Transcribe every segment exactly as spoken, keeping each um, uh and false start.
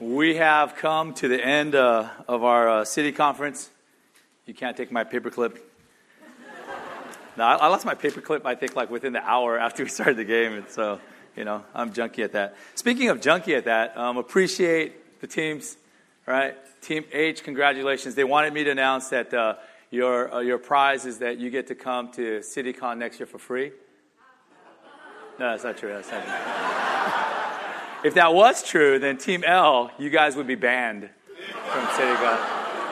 We have come to the end uh, of our uh, city conference. You can't take my paperclip. No, I, I lost my paperclip, I think, like within the hour after we started the game. And so, you know, I'm junky at that. Speaking of junky at that, um, appreciate the teams, right? Team H, congratulations. They wanted me to announce that uh, your uh, your prize is that you get to come to CityCon next year for free. No, that's not true. That's not true. If that was true, then Team L, you guys would be banned from CityCon.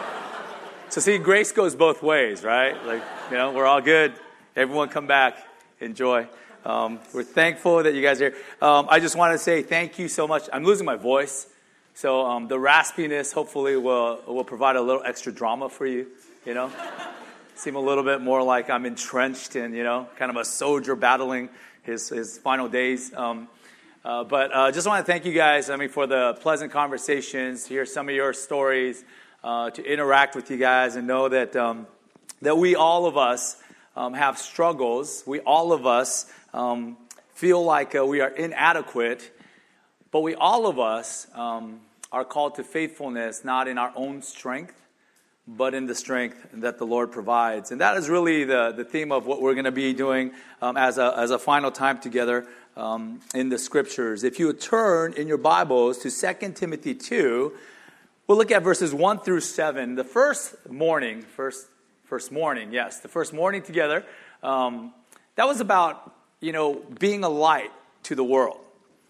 So see, grace goes both ways, right? Like, you know, we're all good. Everyone come back. Enjoy. Um, we're thankful that you guys are here. Um, I just want to say thank you so much. I'm losing my voice. So um, the raspiness hopefully will will provide a little extra drama for you, you know. Seem a little bit more like I'm entrenched in, you know, kind of a soldier battling his, his final days. Um Uh, but I uh, just want to thank you guys, I mean, for the pleasant conversations, to hear some of your stories, uh, to interact with you guys and know that um, that we, all of us, um, have struggles. We, all of us, um, feel like uh, we are inadequate. But we, all of us, um, are called to faithfulness, not in our own strength, but in the strength that the Lord provides. And that is really the, the theme of what we're going to be doing um, as a as a final time together. Um, in the scriptures. If you would turn in your Bibles to Second Timothy two, we'll look at verses one through seven. The first morning, first first morning, yes, the first morning together, um, that was about, you know, being a light to the world.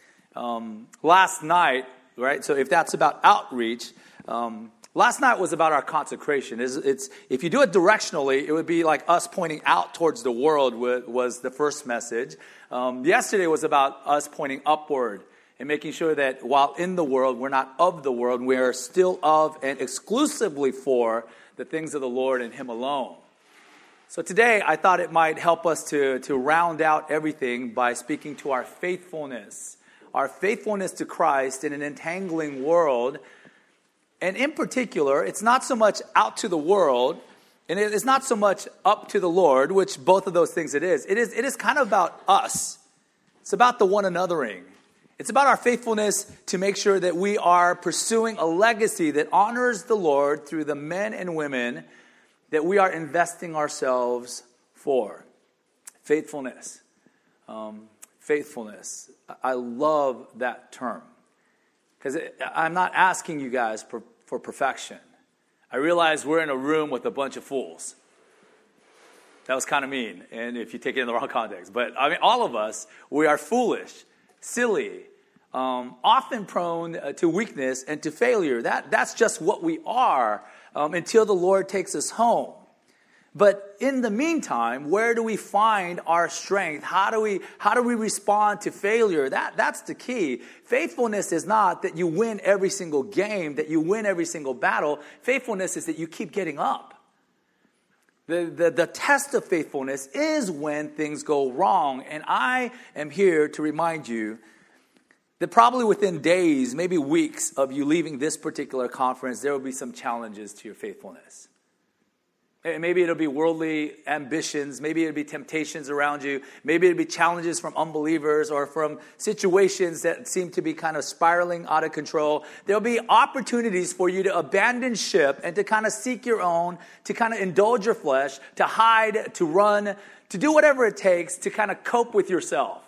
Um, last night, right, so if that's about outreach, um, last night was about our consecration. It's, it's, if you do it directionally, it would be like us pointing out towards the world was the first message. Um, yesterday was about us pointing upward and making sure that while in the world, we're not of the world. We are still of and exclusively for the things of the Lord and Him alone. So today, I thought it might help us to, to round out everything by speaking to our faithfulness. Our faithfulness to Christ in an entangling world. And in particular, it's not so much out to the world, and it is not so much up to the Lord, which both of those things it is. It is, it is kind of about us. It's about the one anothering. It's about our faithfulness to make sure that we are pursuing a legacy that honors the Lord through the men and women that we are investing ourselves for. Faithfulness. Um, faithfulness. I love that term. Because I'm not asking you guys for, for perfection. I realize we're in a room with a bunch of fools. That was kind of mean, and if you take it in the wrong context. But, I mean, all of us, we are foolish, silly, um, often prone to weakness and to failure. That That's just what we are um, until the Lord takes us home. But in the meantime, where do we find our strength? How do we how do we respond to failure? That that's the key. Faithfulness is not that you win every single game, that you win every single battle. Faithfulness is that you keep getting up. The, the, the test of faithfulness is when things go wrong. And I am here to remind you that probably within days, maybe weeks of you leaving this particular conference, there will be some challenges to your faithfulness. Maybe it'll be worldly ambitions. Maybe it'll be temptations around you. Maybe it'll be challenges from unbelievers or from situations that seem to be kind of spiraling out of control. There'll be opportunities for you to abandon ship and to kind of seek your own, to kind of indulge your flesh, to hide, to run, to do whatever it takes to kind of cope with yourself.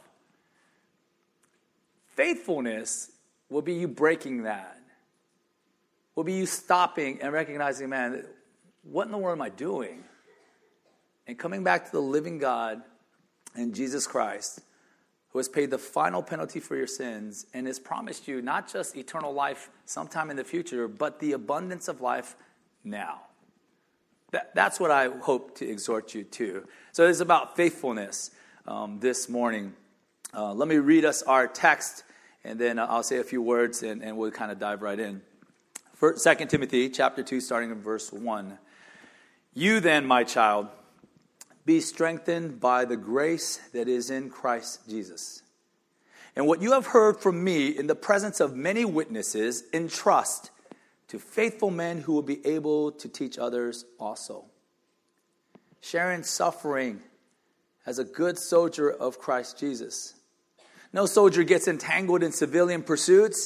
Faithfulness will be you breaking that. Will be you stopping and recognizing, man, what in the world am I doing? And coming back to the living God and Jesus Christ, who has paid the final penalty for your sins and has promised you not just eternal life sometime in the future, but the abundance of life now. That, that's what I hope to exhort you to. So it's about faithfulness um, this morning. Uh, let me read us our text, and then I'll say a few words, and, and we'll kind of dive right in. First, Second Timothy chapter two, starting in verse one. You then, my child, be strengthened by the grace that is in Christ Jesus. And what you have heard from me in the presence of many witnesses, entrust to faithful men who will be able to teach others also. Sharing suffering as a good soldier of Christ Jesus. No soldier gets entangled in civilian pursuits.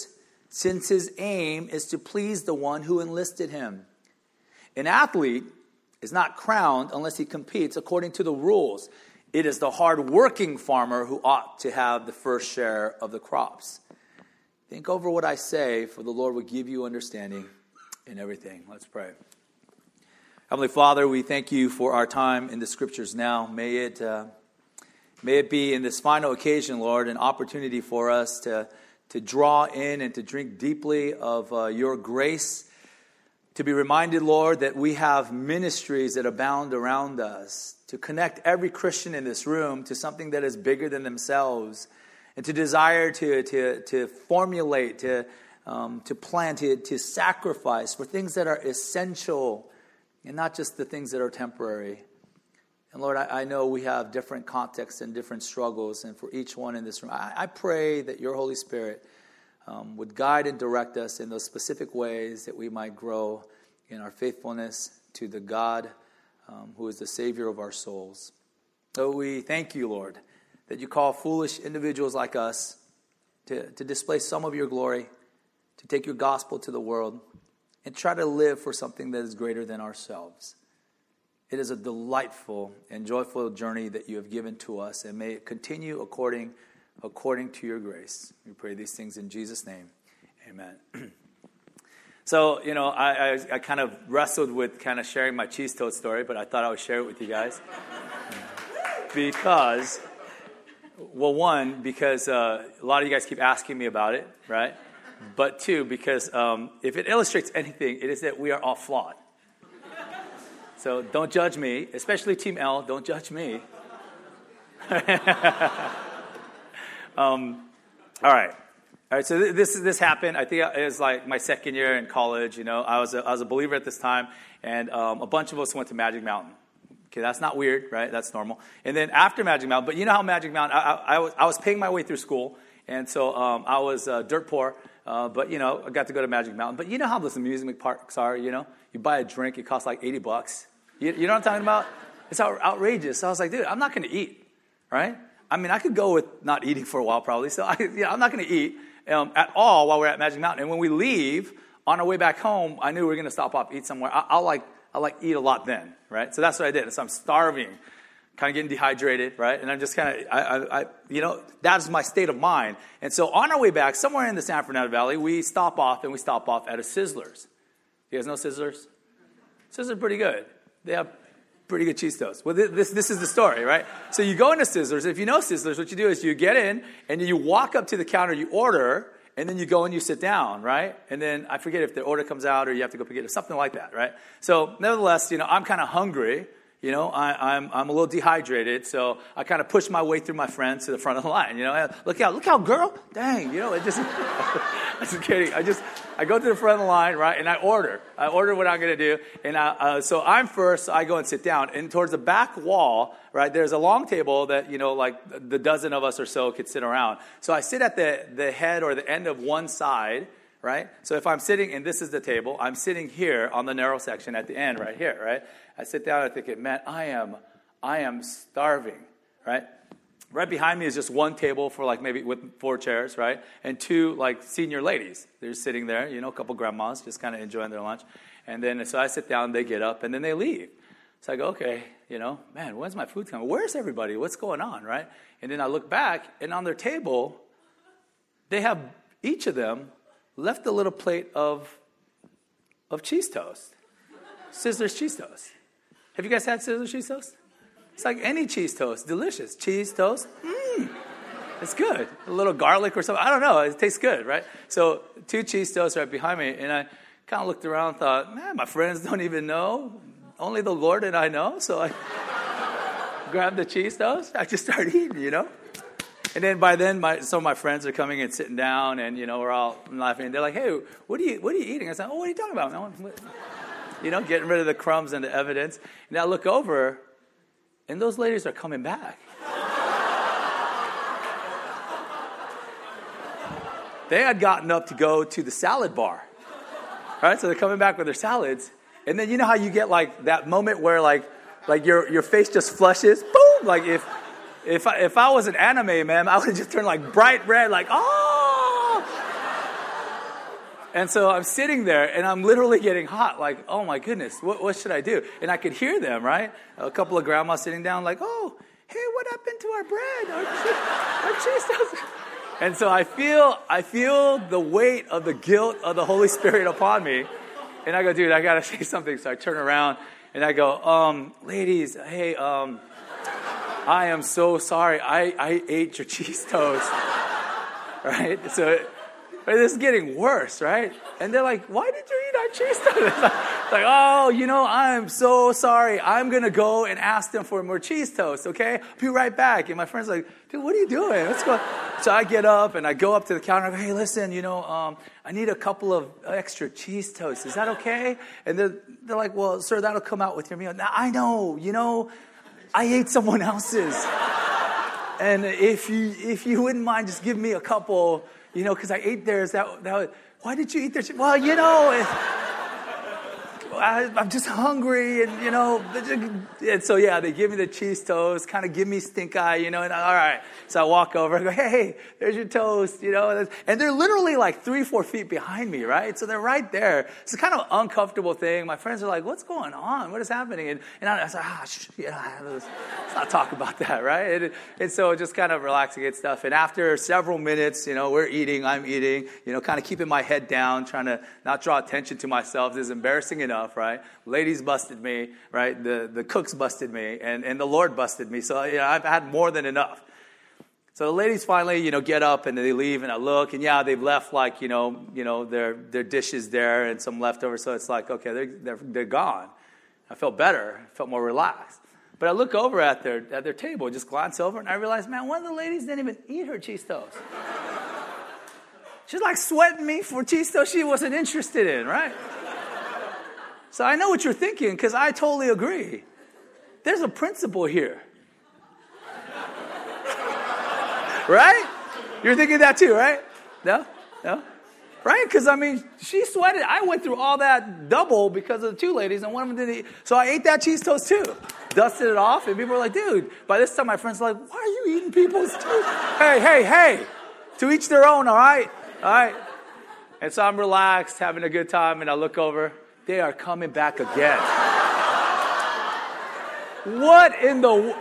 since his aim is to please the one who enlisted him. An athlete is not crowned unless he competes according to the rules. It is the hard-working farmer who ought to have the first share of the crops. Think over what I say, for the Lord will give you understanding in everything. Let's pray. Heavenly Father, we thank you for our time in the Scriptures now. May it, uh, may it be in this final occasion, Lord, an opportunity for us to, to draw in and to drink deeply of uh, your grace. To be reminded, Lord, that we have ministries that abound around us. To connect every Christian in this room to something that is bigger than themselves. And to desire to, to, to formulate, to, um, to plan, to, to sacrifice for things that are essential. And not just the things that are temporary. And Lord, I, I know we have different contexts and different struggles. And for each one in this room, I, I pray that your Holy Spirit Um, would guide and direct us in those specific ways that we might grow in our faithfulness to the God um, who is the Savior of our souls. So we thank you, Lord, that you call foolish individuals like us to, to display some of your glory, to take your gospel to the world, and try to live for something that is greater than ourselves. It is a delightful and joyful journey that you have given to us, and may it continue according according to your grace. We pray these things in Jesus' name. Amen. So, you know, I, I, I kind of wrestled with kind of sharing my cheese toast story, but I thought I would share it with you guys. Because, well, one, because uh, a lot of you guys keep asking me about it, right? But two, because um, if it illustrates anything, it is that we are all flawed. So don't judge me, especially Team L, don't judge me. Um, all right. All right. So th- this this happened. I think it was like my second year in college. You know, I was a, I was a believer at this time, and um, a bunch of us went to Magic Mountain. Okay, that's not weird, right? That's normal. And then after Magic Mountain, but you know how Magic Mountain, I, I, I was I was paying my way through school, and so um, I was uh, dirt poor. Uh, but you know, I got to go to Magic Mountain. But you know how those amusement parks are. You know, you buy a drink, it costs like eighty bucks. You, you know what I'm talking about? It's out, outrageous. So I was like, dude, I'm not going to eat, right? I mean, I could go with not eating for a while probably. So I, you know, I'm not going to eat um, at all while we're at Magic Mountain. And when we leave, on our way back home, I knew we were going to stop off, eat somewhere. I, I'll like, I'll like eat a lot then, right? So that's what I did. So I'm starving, kind of getting dehydrated, right? And I'm just kind of, I, I, I, you know, that's my state of mind. And so on our way back, somewhere in the San Fernando Valley, we stop off and we stop off at a Sizzlers. You guys know Sizzlers? Sizzlers are pretty good. They have pretty good cheese toast. Well, this this is the story, right? So you go into Sizzlers. If you know Sizzlers, what you do is you get in, and you walk up to the counter, you order, and then you go and you sit down, right? And then I forget if the order comes out or you have to go pick it up, something like that, right? So nevertheless, you know, I'm kind of hungry. You know, I, I'm I'm a little dehydrated, so I kind of push my way through my friends to the front of the line. You know, look out, look out, girl! Dang, you know, it just. I'm just kidding. I just I go to the front of the line, right, and I order. I order what I'm going to do, and I, uh, so I'm first. So I go and sit down, and towards the back wall, right, there's a long table that you know, like the dozen of us or so could sit around. So I sit at the the head or the end of one side. Right? So if I'm sitting, and this is the table, I'm sitting here on the narrow section at the end right here, right? I sit down and I think, man, I am, I am starving, right? Right behind me is just one table for like maybe with four chairs, right? And two like senior ladies. They're sitting there, you know, a couple grandmas just kind of enjoying their lunch. And then so I sit down, they get up, and then they leave. So I go, okay, you know, man, when's my food coming? Where's everybody? What's going on, right? And then I look back, and on their table, they have, each of them, left a little plate of of cheese toast. Sizzlers cheese toast. Have you guys had Sizzlers cheese toast? It's like any cheese toast. Delicious. Cheese toast. Mmm. It's good. A little garlic or something. I don't know. It tastes good, right? So two cheese toasts right behind me. And I kind of looked around and thought, man, my friends don't even know. Only the Lord and I know. So I grabbed the cheese toast. I just started eating, you know. And then by then, my, some of my friends are coming and sitting down, and you know we're all laughing. They're like, "Hey, what are you what are you eating?" I said, "Oh, what are you talking about, man?" You know, getting rid of the crumbs and the evidence. And I look over, and those ladies are coming back. They had gotten up to go to the salad bar, right? So they're coming back with their salads, and then you know how you get like that moment where like like your your face just flushes, boom, like if. If I, if I was an anime, man, I would have just turned like bright red, like, oh! And so I'm sitting there, and I'm literally getting hot, like, oh, my goodness, what, what should I do? And I could hear them, right? A couple of grandmas sitting down like, oh, hey, what happened to our bread? Our, che- our cheese toast. And so I feel, I feel the weight of the guilt of the Holy Spirit upon me. And I go, dude, I got to say something. So I turn around, and I go, um, ladies, hey, um, I am so sorry. I, I ate your cheese toast. Right? So this is getting worse, right? And they're like, why did you eat our cheese toast? It's like, it's like, oh, you know, I'm so sorry. I'm going to go and ask them for more cheese toast, okay? I'll be right back. And my friend's like, dude, what are you doing? What's going on? So I get up, and I go up to the counter. I go, hey, listen, you know, um, I need a couple of extra cheese toasts. Is that okay? And they're, they're like, well, sir, that'll come out with your meal. Now, I know, you know, I ate someone else's. And if you if you wouldn't mind, just give me a couple, you know, because I ate theirs. That, that, why did you eat theirs? Well, you know, it, I, I'm just hungry, and, you know. And so, yeah, they give me the cheese toast, kind of give me stink eye, you know. And all right. So I walk over. I go, hey, there's your toast, you know. And they're literally like three, four feet behind me, right? So they're right there. It's a kind of uncomfortable thing. My friends are like, what's going on? What is happening? And, and I, I was like, ah, shh, yeah, let's, let's not talk about that, right? And, and so just kind of relaxing and stuff. And after several minutes, you know, we're eating, I'm eating, you know, kind of keeping my head down, trying to not draw attention to myself. This is embarrassing enough, right? Ladies busted me, right? The the cooks busted me, and, and the Lord busted me. So, you know, I've had more than enough. So the ladies finally, you know, get up and they leave, and I look, and yeah, they've left like, you know, you know, their their dishes there and some leftovers. So it's like, okay, they're they're they're gone. I felt better, I felt more relaxed. But I look over at their at their table, just glance over, and I realize, man, one of the ladies didn't even eat her cheese toast. She's like sweating me for cheese toast she wasn't interested in, right? So I know what you're thinking, because I totally agree. There's a principle here. Right? You're thinking that too, right? No? No? Right? Because, I mean, she sweated. I went through all that double because of the two ladies, and one of them didn't eat. So I ate that cheese toast too. Dusted it off, and people were like, dude. By this time, my friends were like, why are you eating people's toast? Hey, hey, hey. To each their own, all right? All right? And so I'm relaxed, having a good time, and I look over. They are coming back again. What in the...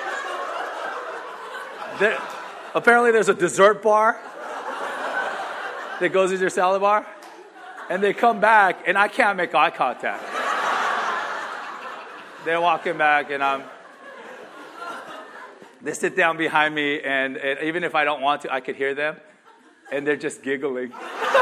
There, apparently there's a dessert bar that goes with your salad bar. And they come back, and I can't make eye contact. They're walking back, and I'm... They sit down behind me, and, and even if I don't want to, I could hear them. And they're just giggling.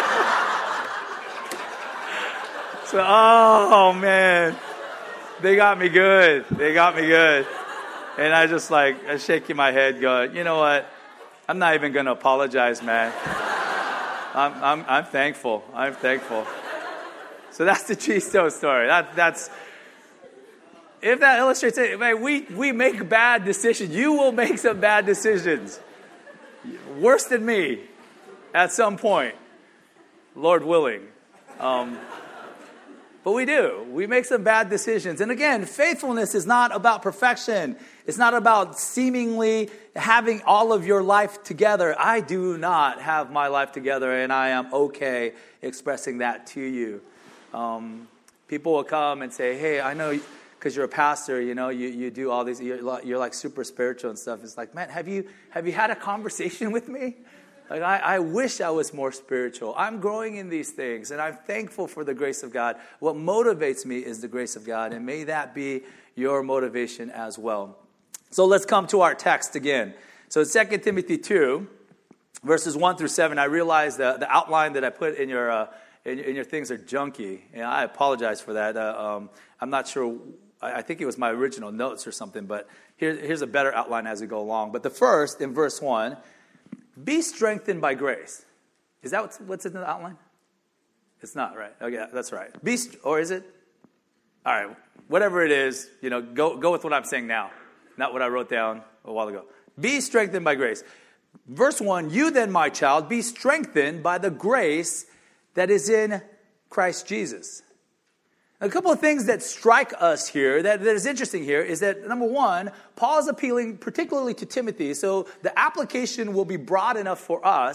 So, oh, man, they got me good. They got me good. And I just like, I'm shaking my head going, you know what? I'm not even going to apologize, man. I'm, I'm, I'm thankful. I'm thankful. So that's the cheese toast story. That, that's, if that illustrates it, man, we, we make bad decisions. You will make some bad decisions. Worse than me at some point. Lord willing. Um But we do. We make some bad decisions. And again, faithfulness is not about perfection. It's not about seemingly having all of your life together. I do not have my life together, and I am okay expressing that to you. Um, people will come and say, hey, I know because you're a pastor, you know, you, you do all these, you're, you're like super spiritual and stuff. It's like, man, have you have you had a conversation with me? Like, I, I wish I was more spiritual. I'm growing in these things, and I'm thankful for the grace of God. What motivates me is the grace of God, and may that be your motivation as well. So let's come to our text again. So Second Timothy two, verses one through seven. I realize the, the outline that I put in your uh, in, in your things are junky, and I apologize for that. Uh, um, I'm not sure. I, I think it was my original notes or something, but here, here's a better outline as we go along. But the first, in verse one, be strengthened by grace. Is that what's, what's in the outline? It's not, right? Okay, that's right. Be, or is it? All right, whatever it is, you know, go go with what I'm saying now, not what I wrote down a while ago. Be strengthened by grace. Verse one, you then, my child, be strengthened by the grace that is in Christ Jesus. A couple of things that strike us here, that, that is interesting here, is that, number one, Paul is appealing particularly to Timothy, so the application will be broad enough for us,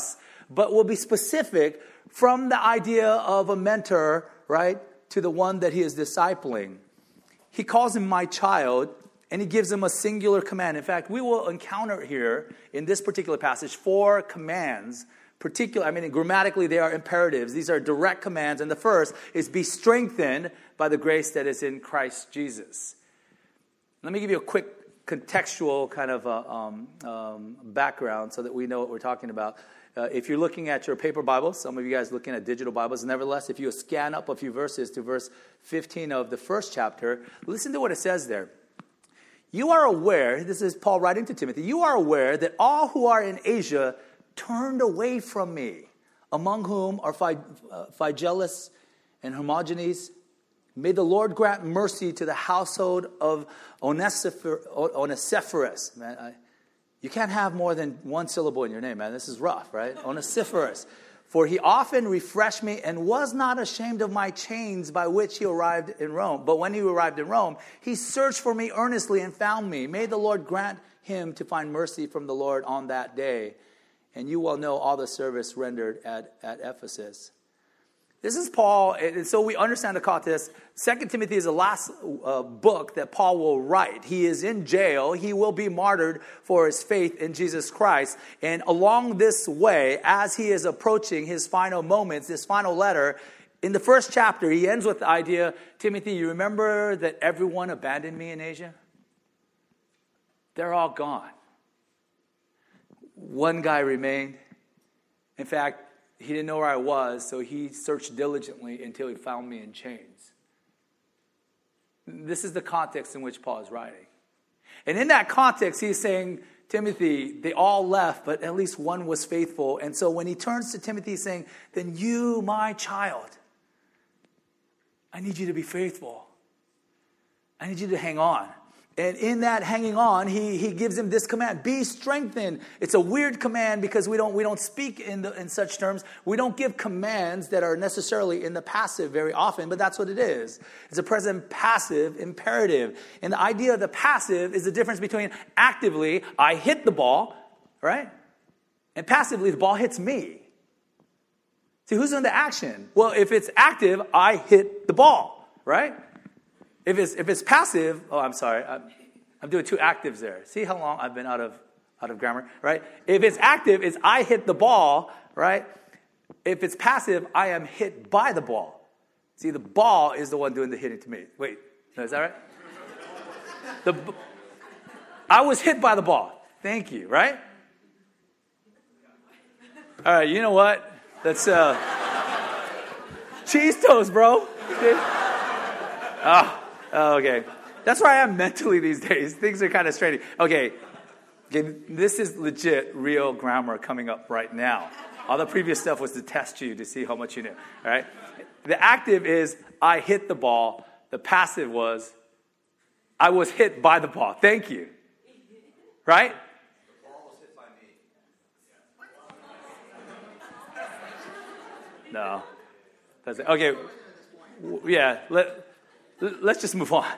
but will be specific from the idea of a mentor, right, to the one that he is discipling. He calls him my child, and he gives him a singular command. In fact, we will encounter here in this particular passage four commands. Particular, I mean, grammatically they are imperatives. These are direct commands. And the first is be strengthened by the grace that is in Christ Jesus. Let me give you a quick contextual kind of uh, um, um, background so that we know what we're talking about. Uh, if you're looking at your paper Bibles, some of you guys looking at digital Bibles, nevertheless, if you scan up a few verses to verse fifteen of the first chapter, listen to what it says there. You are aware, this is Paul writing to Timothy, you are aware that all who are in Asia turned away from me, among whom are Phygelus and Hermogenes. May the Lord grant mercy to the household of Onesiphorus. Man, I, you can't have more than one syllable in your name, man. This is rough, right? Onesiphorus. For he often refreshed me and was not ashamed of my chains by which he arrived in Rome. But when he arrived in Rome, he searched for me earnestly and found me. May the Lord grant him to find mercy from the Lord on that day. And you will know all the service rendered at, at Ephesus. This is Paul, and so we understand the context. Second Timothy is the last uh, book that Paul will write. He is in jail. He will be martyred for his faith in Jesus Christ. And along this way, as he is approaching his final moments, this final letter, in the first chapter, he ends with the idea, Timothy, you remember that everyone abandoned me in Asia? They're all gone. One guy remained. In fact, he didn't know where I was, so he searched diligently until he found me in chains. This is the context in which Paul is writing. And in that context, he's saying, Timothy, they all left, but at least one was faithful. And so when he turns to Timothy, he's saying, then you, my child, I need you to be faithful. I need you to hang on. And in that hanging on, he, he gives him this command, be strengthened. It's a weird command because we don't we don't speak in the, in such terms. We don't give commands that are necessarily in the passive very often, but that's what it is. It's a present passive imperative. And the idea of the passive is the difference between actively, I hit the ball, right? And passively, the ball hits me. See, who's doing the action? Well, if it's active, I hit the ball, right? If it's if it's passive, oh, I'm sorry, I'm, I'm doing two actives there. See how long I've been out of out of grammar, right? If it's active, it's I hit the ball, right? If it's passive, I am hit by the ball. See, the ball is the one doing the hitting to me. Wait, no, is that right? The I was hit by the ball. Thank you, right? All right, you know what? That's uh, cheese toast, bro. Ah. Oh, okay. That's where I am mentally these days. Things are kind of straining. Okay. Okay, this is legit, real grammar coming up right now. All the previous stuff was to test you to see how much you knew. All right? The active is, I hit the ball. The passive was, I was hit by the ball. Thank you. Right? The ball was hit by me. No. That's it. Okay. Yeah. Let... Let's just move on.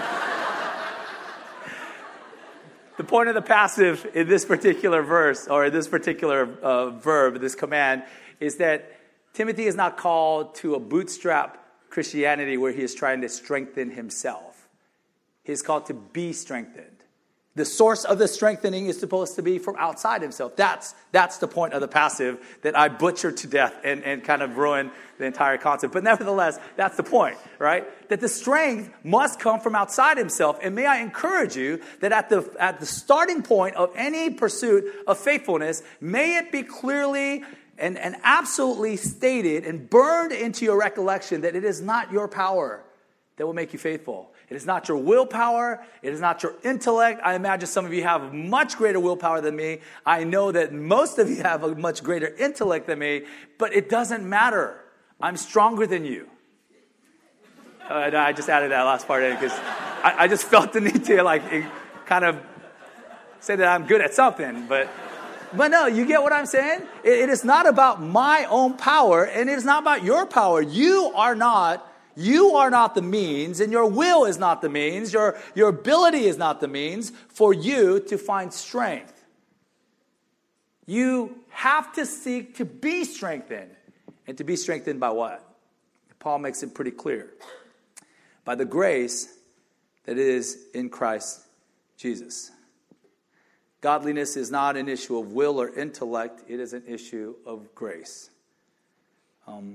The point of the passive in this particular verse, or in this particular uh, verb, this command, is that Timothy is not called to a bootstrap Christianity where he is trying to strengthen himself. He is called to be strengthened. The source of the strengthening is supposed to be from outside himself. That's that's the point of the passive that I butchered to death and, and kind of ruined the entire concept. But nevertheless, that's the point, right? That the strength must come from outside himself. And may I encourage you that at the at the starting point of any pursuit of faithfulness, may it be clearly and, and absolutely stated and burned into your recollection that it is not your power that will make you faithful. It is not your willpower. It is not your intellect. I imagine some of you have much greater willpower than me. I know that most of you have a much greater intellect than me, but it doesn't matter. I'm stronger than you. Uh, no, I just added that last part in because I, I just felt the need to like kind of say that I'm good at something, but but no, you get what I'm saying? It, it is not about my own power, and it is not about your power. You are not You are not the means, and your will is not the means. Your, your ability is not the means for you to find strength. You have to seek to be strengthened. And to be strengthened by what? Paul makes it pretty clear. By the grace that is in Christ Jesus. Godliness is not an issue of will or intellect. It is an issue of grace. Um,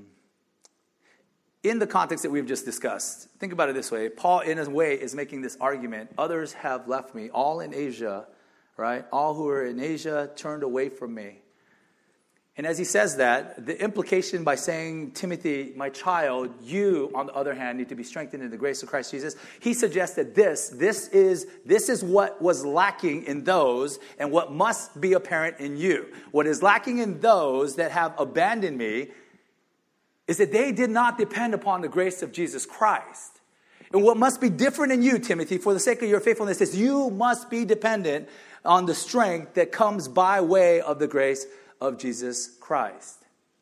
in the context that we've just discussed, think about it this way. Paul, in a way, is making this argument. Others have left me, all in Asia, right? All who are in Asia turned away from me. And as he says that, the implication by saying, Timothy, my child, you, on the other hand, need to be strengthened in the grace of Christ Jesus. He suggests that this, this is, this is what was lacking in those and what must be apparent in you. What is lacking in those that have abandoned me is that they did not depend upon the grace of Jesus Christ. And what must be different in you, Timothy, for the sake of your faithfulness, is you must be dependent on the strength that comes by way of the grace of Jesus Christ.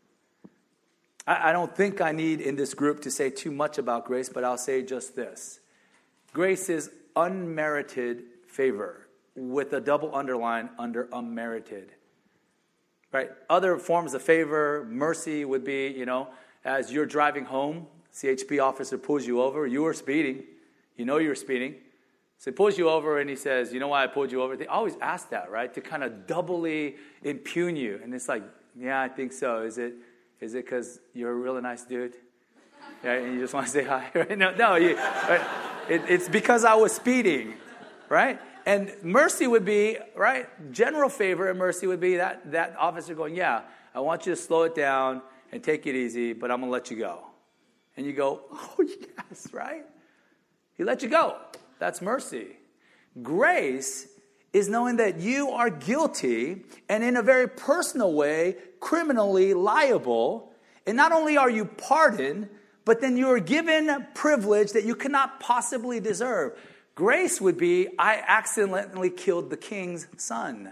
I, I don't think I need in this group to say too much about grace, but I'll say just this. Grace is unmerited favor with a double underline under unmerited. Right? Other forms of favor, mercy would be, you know, as you're driving home, C H P officer pulls you over, you were speeding, you know you're speeding. So he pulls you over and he says, you know why I pulled you over? They always ask that, right? To kind of doubly impugn you. And it's like, yeah, I think so. Is it is it because you're a really nice dude? Right? And you just want to say hi? Right? No, no. You, right? it, it's because I was speeding, right? And mercy would be, right? General favor and mercy would be that, that officer going, yeah, I want you to slow it down and take it easy, but I'm going to let you go. And you go, oh, yes, right? He let you go. That's mercy. Grace is knowing that you are guilty and in a very personal way, criminally liable. And not only are you pardoned, but then you are given privilege that you cannot possibly deserve. Grace would be, I accidentally killed the king's son.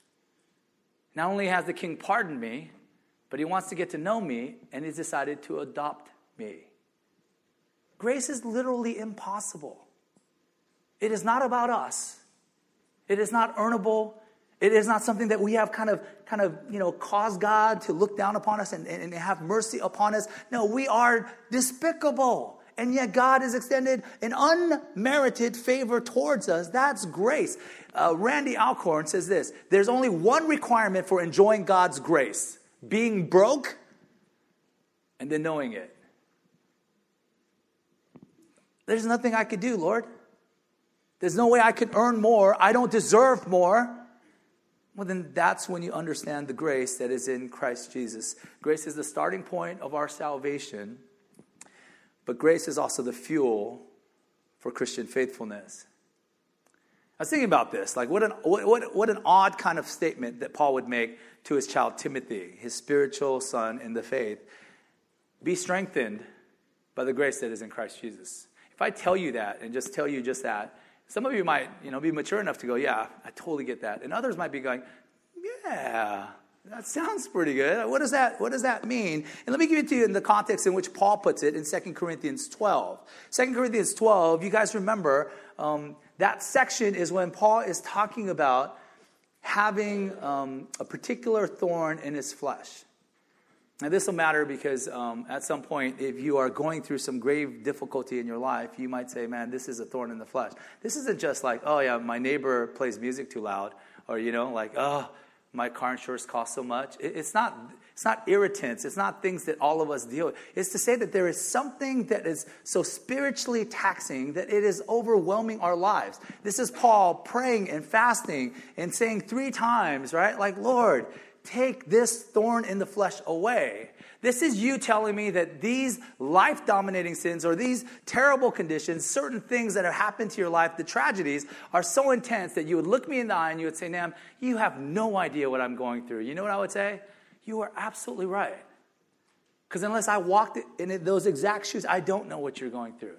Not only has the king pardoned me, but he wants to get to know me, and he's decided to adopt me. Grace is literally impossible. It is not about us. It is not earnable. It is not something that we have kind of, kind of, you know, caused God to look down upon us and, and, and have mercy upon us. No, we are despicable. And yet God has extended an unmerited favor towards us. That's grace. Uh, Randy Alcorn says this: there's only one requirement for enjoying God's grace: being broke and then knowing it. There's nothing I could do, Lord. There's no way I could earn more. I don't deserve more. Well, then that's when you understand the grace that is in Christ Jesus. Grace is the starting point of our salvation, but grace is also the fuel for Christian faithfulness. I was thinking about this. Like, what an what, what, what an odd kind of statement that Paul would make to his child Timothy, his spiritual son in the faith. Be strengthened by the grace that is in Christ Jesus. If I tell you that and just tell you just that, some of you might, you know, be mature enough to go, yeah, I totally get that. And others might be going, yeah, that sounds pretty good. What does that, what does that mean? And let me give it to you in the context in which Paul puts it in Second Corinthians twelve. Second Corinthians twelve, you guys remember, um, that section is when Paul is talking about having um, a particular thorn in his flesh. Now, this will matter because um, at some point, if you are going through some grave difficulty in your life, you might say, man, this is a thorn in the flesh. This isn't just like, oh, yeah, my neighbor plays music too loud. Or, you know, like, oh, my car insurance costs so much. It, it's not it's not irritants. It's not things that all of us deal with. It's to say that there is something that is so spiritually taxing that it is overwhelming our lives. This is Paul praying and fasting and saying three times, right? Like, Lord, take this thorn in the flesh away. This is you telling me that these life-dominating sins or these terrible conditions, certain things that have happened to your life, the tragedies, are so intense that you would look me in the eye and you would say, Nam, you have no idea what I'm going through. You know what I would say? You are absolutely right. Because unless I walked in those exact shoes, I don't know what you're going through.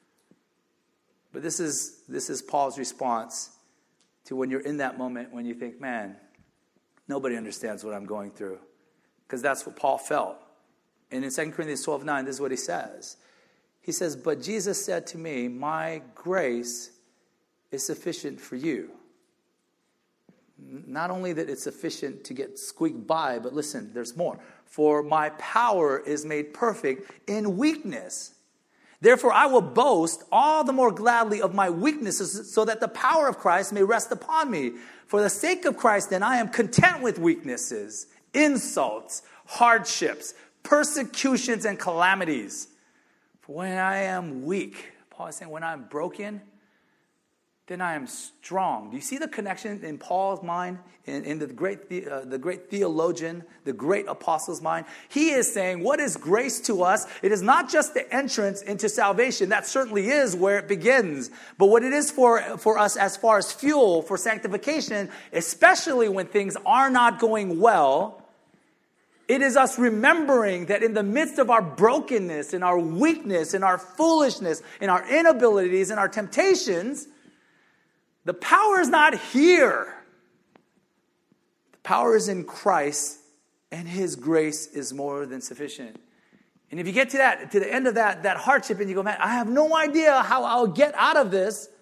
But this is, this is Paul's response to when you're in that moment when you think, man, nobody understands what I'm going through. Because that's what Paul felt. And in Second Corinthians twelve nine, this is what he says. He says, but Jesus said to me, my grace is sufficient for you. Not only that it's sufficient to get squeaked by, but listen, there's more. For my power is made perfect in weakness. Therefore, I will boast all the more gladly of my weaknesses so that the power of Christ may rest upon me. For the sake of Christ, then, I am content with weaknesses, insults, hardships, persecutions, and calamities. For when I am weak, Paul is saying, when I'm broken, then I am strong. Do you see the connection in Paul's mind, in, in the great the, uh, the great theologian, the great apostle's mind? He is saying, what is grace to us? It is not just the entrance into salvation. That certainly is where it begins. But what it is for, for us as far as fuel for sanctification, especially when things are not going well, it is us remembering that in the midst of our brokenness, in our weakness, in our foolishness, in our inabilities, in our temptations, the power is not here. The power is in Christ, and His grace is more than sufficient. And if you get to that, to the end of that, that hardship, and you go, man, I have no idea how I'll get out of this,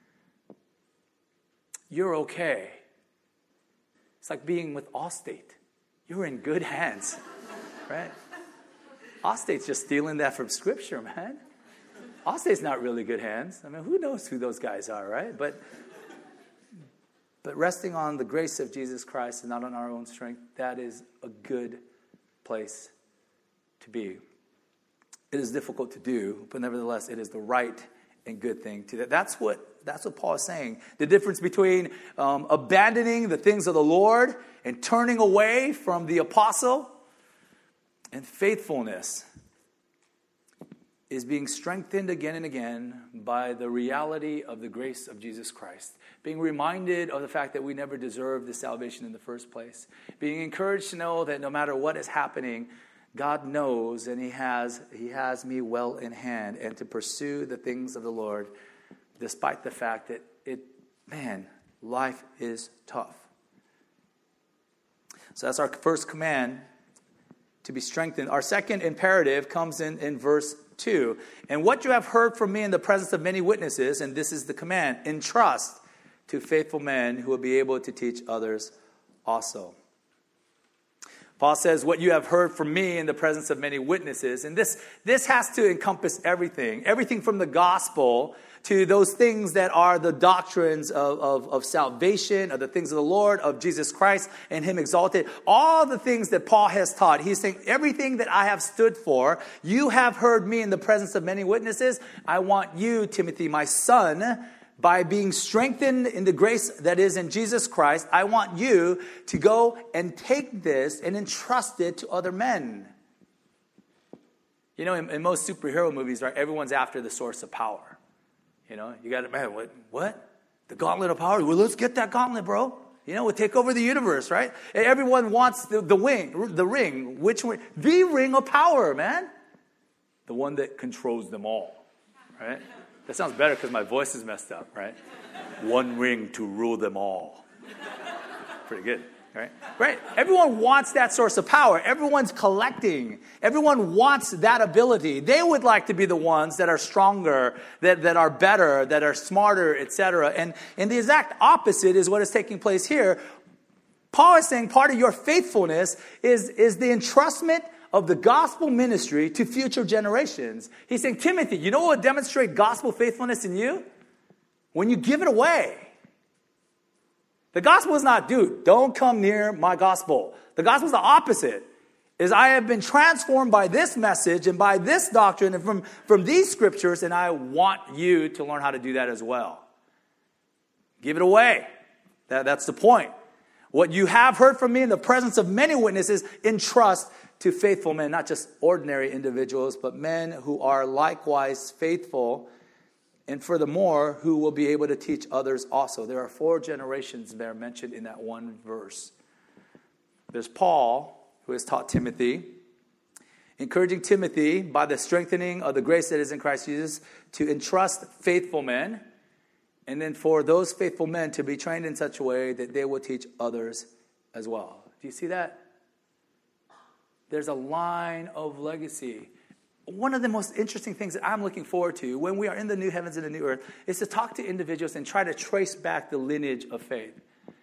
you're okay. It's like being with Allstate. You're in good hands, right? Allstate's just stealing that from Scripture, man. Allstate's not really good hands. I mean, who knows who those guys are, right? But But resting on the grace of Jesus Christ and not on our own strength, that is a good place to be. It is difficult to do, but nevertheless, it is the right and good thing to do. That's what, that's what Paul is saying. The difference between um, abandoning the things of the Lord and turning away from the apostle and faithfulness is being strengthened again and again by the reality of the grace of Jesus Christ. Being reminded of the fact that we never deserved the salvation in the first place. Being encouraged to know that no matter what is happening, God knows and He has, He has me well in hand. And to pursue the things of the Lord, despite the fact that it, man, life is tough. So that's our first command, to be strengthened. Our second imperative comes in, in verse two. And what you have heard from me in the presence of many witnesses, and this is the command, entrust to faithful men who will be able to teach others also. Paul says, what you have heard from me in the presence of many witnesses. And this, this has to encompass everything. Everything from the gospel to those things that are the doctrines of, of, of salvation, of the things of the Lord, of Jesus Christ and Him exalted. All the things that Paul has taught. He's saying, everything that I have stood for, you have heard me in the presence of many witnesses. I want you, Timothy, my son, by being strengthened in the grace that is in Jesus Christ, I want you to go and take this and entrust it to other men. You know, in, in most superhero movies, right, everyone's after the source of power. You know, you got to, man, what, what? The gauntlet of power? Well, let's get that gauntlet, bro. You know, we'll take over the universe, right? And everyone wants the, the wing, the ring. Which one? The ring of power, man. The one that controls them all, right? That sounds better because my voice is messed up, right? One ring to rule them all. Pretty good, right? Right? Everyone wants that source of power. Everyone's collecting. Everyone wants that ability. They would like to be the ones that are stronger, that, that are better, that are smarter, et cetera. And, and the exact opposite is what is taking place here. Paul is saying part of your faithfulness is, is the entrustment of the gospel ministry to future generations. He's saying, Timothy, you know what will demonstrate gospel faithfulness in you? When you give it away. The gospel is not, dude, don't come near my gospel. The gospel is the opposite. Is I have been transformed by this message and by this doctrine and from, from these scriptures, and I want you to learn how to do that as well. Give it away. That, that's the point. What you have heard from me in the presence of many witnesses, entrust to faithful men, not just ordinary individuals, but men who are likewise faithful, and furthermore, who will be able to teach others also. There are four generations there mentioned in that one verse. There's Paul, who has taught Timothy, encouraging Timothy by the strengthening of the grace that is in Christ Jesus to entrust faithful men, and then for those faithful men to be trained in such a way that they will teach others as well. Do you see that? There's a line of legacy. One of the most interesting things that I'm looking forward to when we are in the new heavens and the new earth is to talk to individuals and try to trace back the lineage of faith.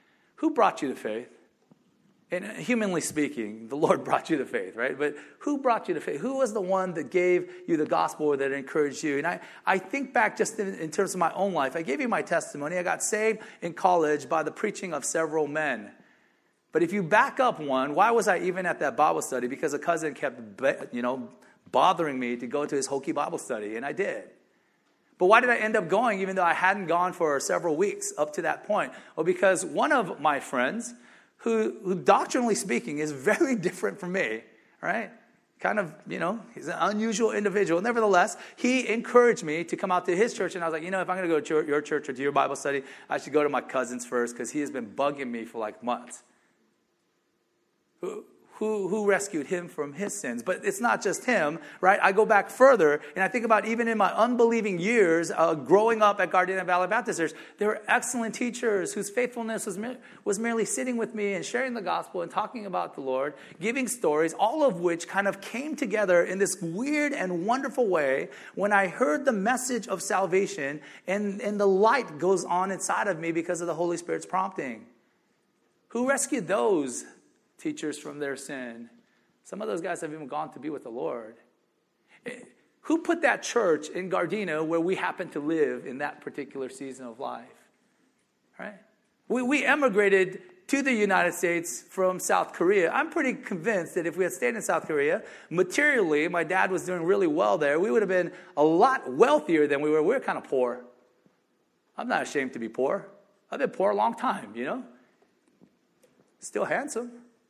who brought you to faith? And humanly speaking, the Lord brought you to faith, right? But who brought you to faith? Who was the one that gave you the gospel or that encouraged you? And I, I think back just in, in terms of my own life. I gave you my testimony. I got saved in college by the preaching of several men. But if you back up one, why was I even at that Bible study? Because a cousin kept, you know, bothering me to go to his hokey Bible study, and I did. But why did I end up going even though I hadn't gone for several weeks up to that point? Well, because one of my friends, who, who doctrinally speaking is very different from me, right? Kind of, you know, he's an unusual individual. Nevertheless, he encouraged me to come out to his church, and I was like, you know, if I'm going to go to your, your church or to your Bible study, I should go to my cousin's first because he has been bugging me for like months. Who, who, who rescued him from his sins? But it's not just him, right? I go back further, and I think about even in my unbelieving years, uh, growing up at Gardena Valley Baptist Church, there were excellent teachers whose faithfulness was, me- was merely sitting with me and sharing the gospel and talking about the Lord, giving stories, all of which kind of came together in this weird and wonderful way when I heard the message of salvation, and, and the light goes on inside of me because of the Holy Spirit's prompting. Who rescued those teachers from their sin? Some of those guys have even gone to be with the Lord. Who put that church in Gardena where we happen to live in that particular season of life? Right? We, we emigrated to the United States from South Korea. I'm pretty convinced that if we had stayed in South Korea, materially, my dad was doing really well there. We would have been a lot wealthier than we were. We were kind of poor. I'm not ashamed to be poor. I've been poor a long time, you know? Still handsome.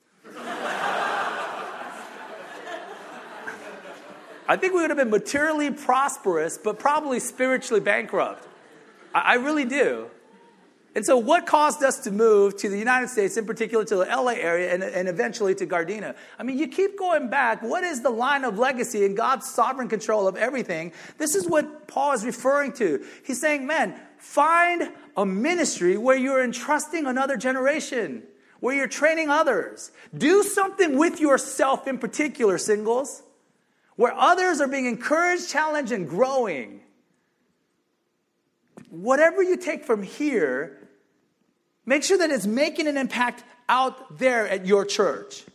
I think we would have been materially prosperous, but probably spiritually bankrupt. I, I really do. And so what caused us to move to the United States, in particular to the L A area, and, and eventually to Gardena? I mean, you keep going back. What is the line of legacy in God's sovereign control of everything? This is what Paul is referring to. He's saying, man, find a ministry where you're entrusting another generation, where you're training others. Do something with yourself in particular, singles, where others are being encouraged, challenged, and growing. Whatever you take from here, make sure that it's making an impact out there at your church.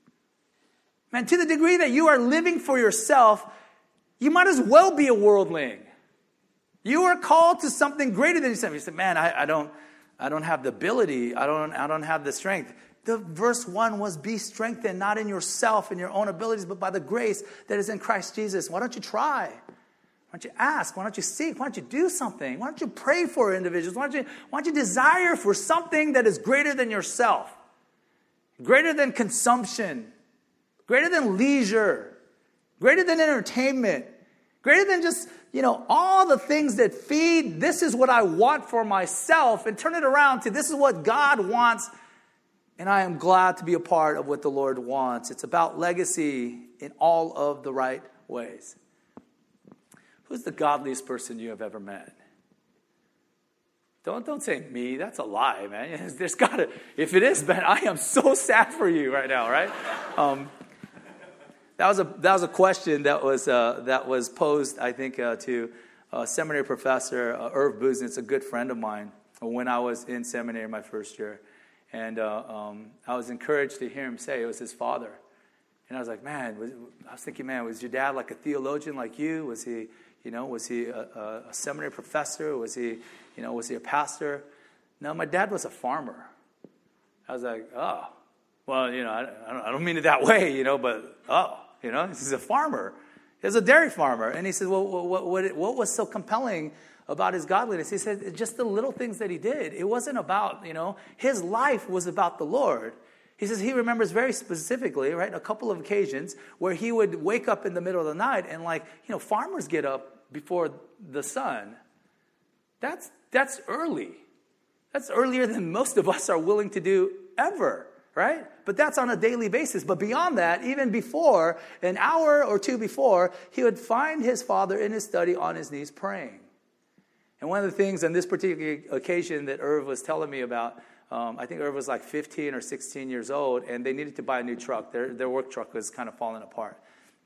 Man, to the degree that you are living for yourself, you might as well be a worldling. You are called to something greater than yourself. You say, man, I, I don't... I don't have the ability. I don't, I don't have the strength. The verse one was, be strengthened, not in yourself and your own abilities, but by the grace that is in Christ Jesus. Why don't you try? Why don't you ask? Why don't you seek? Why don't you do something? Why don't you pray for individuals? Why don't you, why don't you desire for something that is greater than yourself? Greater than consumption. Greater than leisure. Greater than entertainment. Greater than just, you know, all the things that feed, this is what I want for myself, and turn it around to this is what God wants, and I am glad to be a part of what the Lord wants. It's about legacy in all of the right ways. Who's the godliest person you have ever met? Don't, don't say me. That's a lie, man. There's gotta, if it is, man, I am so sad for you right now, right? Um, That was a that was a question that was uh, that was posed, I think, uh, to a seminary professor, uh, Irv Buznitz, a good friend of mine, when I was in seminary my first year, and uh, um, I was encouraged to hear him say it was his father, and I was like, man, was, I was thinking, man, was your dad like a theologian like you? Was he, you know, was he a, a, a seminary professor? Was he, you know, was he a pastor? No, my dad was a farmer. I was like, oh, well, you know, I, I, don't, I don't mean it that way, you know, but oh. You know, he's a farmer. He's a dairy farmer. And he said, well, what, what, what was so compelling about his godliness? He said, just the little things that he did. It wasn't about, you know, his life was about the Lord. He says he remembers very specifically, right, a couple of occasions where he would wake up in the middle of the night and, like, you know, farmers get up before the sun. That's, that's early. That's earlier than most of us are willing to do ever. Right? But that's on a daily basis. But beyond that, even before, an hour or two before, he would find his father in his study on his knees praying. And one of the things on this particular occasion that Irv was telling me about, um, I think Irv was like fifteen or sixteen years old, and they needed to buy a new truck. Their, their work truck was kind of falling apart.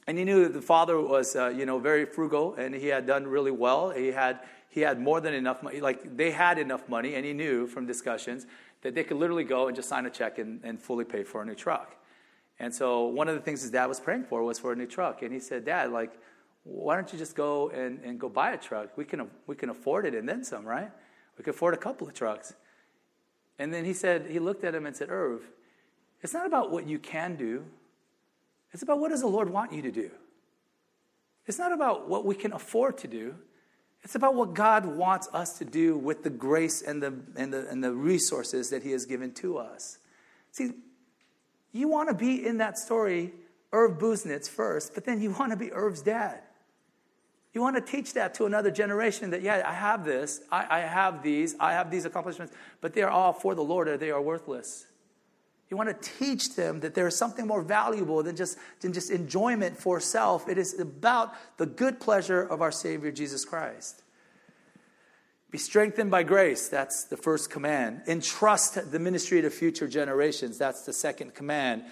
And he knew the father was, uh, you know, very frugal, and he had done really well. He had he had more than enough money. Like, they had enough money, and he knew from discussions that they could literally go and just sign a check and, and fully pay for a new truck. And so one of the things his dad was praying for was for a new truck. And he said, Dad, like, why don't you just go and, and go buy a truck? We can we can afford it and then some, right? We can afford a couple of trucks. And then he said, he looked at him and said, Irv, it's not about what you can do. It's about what does the Lord want you to do. It's not about what we can afford to do. It's about what God wants us to do with the grace and the and the and the resources that he has given to us. See, you want to be in that story, Irv Busenitz first, but then you want to be Irv's dad. You want to teach that to another generation that, yeah, I have this, I, I have these, I have these accomplishments, but they are all for the Lord or they are worthless. You want to teach them that there is something more valuable than just, than just enjoyment for self. It is about the good pleasure of our Savior, Jesus Christ. Be strengthened by grace. That's the first command. Entrust the ministry to future generations. That's the second command.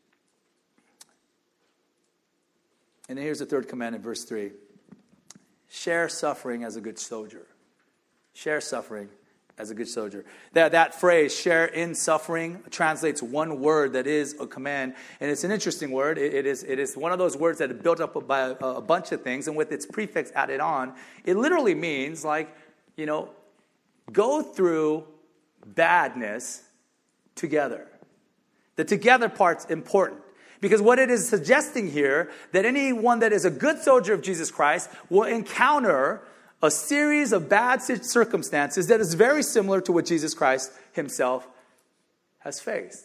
And then here's the third command in verse three. Share suffering as a good soldier. Share suffering as a good soldier. That, that phrase, share in suffering, translates one word that is a command. And it's an interesting word. It, it, is, it is one of those words that is built up by a, a bunch of things. And with its prefix added on, it literally means like, you know, go through badness together. The together part's important. Because what it is suggesting here, that anyone that is a good soldier of Jesus Christ will encounter a series of bad circumstances that is very similar to what Jesus Christ himself has faced.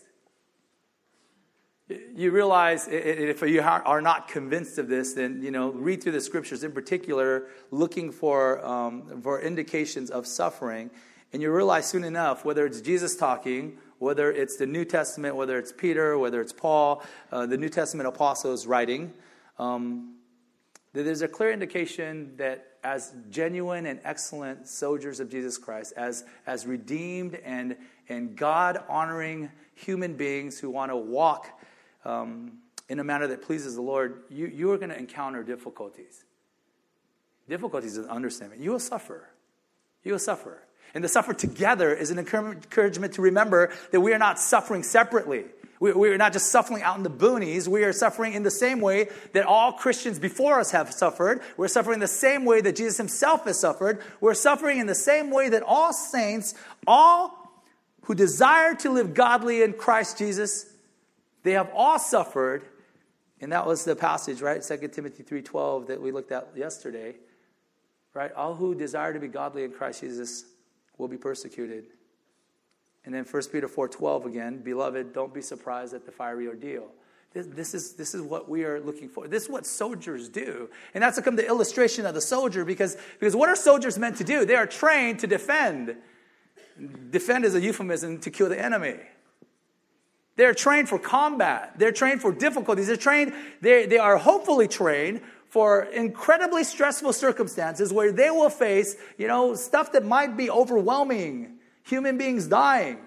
You realize, if you are not convinced of this, then, you know, read through the scriptures, in particular, looking for, um, for indications of suffering. And you realize soon enough, whether it's Jesus talking, whether it's the New Testament, whether it's Peter, whether it's Paul, uh, the New Testament apostles writing, um, that there's a clear indication that as genuine and excellent soldiers of Jesus Christ, as, as redeemed and, and God-honoring human beings who want to walk um, in a manner that pleases the Lord, you, you are going to encounter difficulties. Difficulties is an understatement. You will suffer. You will suffer. And to suffer together is an encouragement to remember that we are not suffering separately. We, we are not just suffering out in the boonies. We are suffering in the same way that all Christians before us have suffered. We're suffering the same way that Jesus himself has suffered. We're suffering in the same way that all saints, all who desire to live godly in Christ Jesus, they have all suffered. And that was the passage, right? Second Timothy three twelve that we looked at yesterday. Right? All who desire to be godly in Christ Jesus will be persecuted. And then First Peter four twelve again, beloved, don't be surprised at the fiery ordeal. This, this, is, this is what we are looking for. This is what soldiers do. And that's become the illustration of the soldier, because, because what are soldiers meant to do? They are trained to defend. Defend is a euphemism to kill the enemy. They're trained for combat. They're trained for difficulties. They're trained, they, they are hopefully trained for incredibly stressful circumstances where they will face, you know, stuff that might be overwhelming. Human beings dying.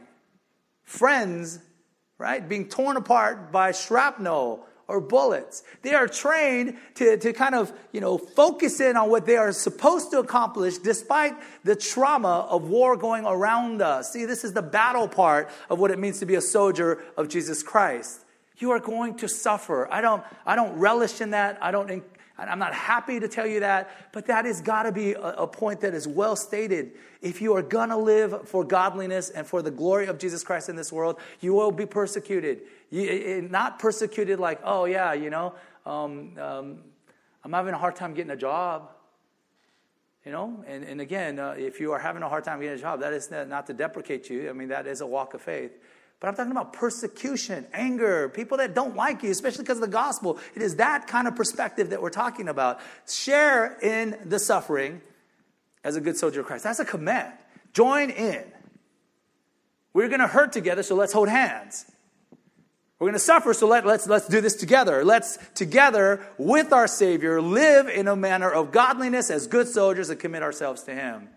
Friends, right, being torn apart by shrapnel or bullets. They are trained to, to kind of, you know, focus in on what they are supposed to accomplish despite the trauma of war going around us. See, this is the battle part of what it means to be a soldier of Jesus Christ. You are going to suffer. I don't, I don't relish in that. I don't I'm not happy to tell you that, but that has got to be a, a point that is well stated. If you are going to live for godliness and for the glory of Jesus Christ in this world, you will be persecuted. You, not persecuted like, oh yeah, you know, um, um, I'm having a hard time getting a job. You know, and, and again, uh, if you are having a hard time getting a job, that is not to deprecate you. I mean, that is a walk of faith. But I'm talking about persecution, anger, people that don't like you, especially because of the gospel. It is that kind of perspective that we're talking about. Share in the suffering as a good soldier of Christ. That's a command. Join in. We're going to hurt together, so let's hold hands. We're going to suffer, so let, let's, let's do this together. Let's, together, with our Savior, live in a manner of godliness as good soldiers and commit ourselves to Him.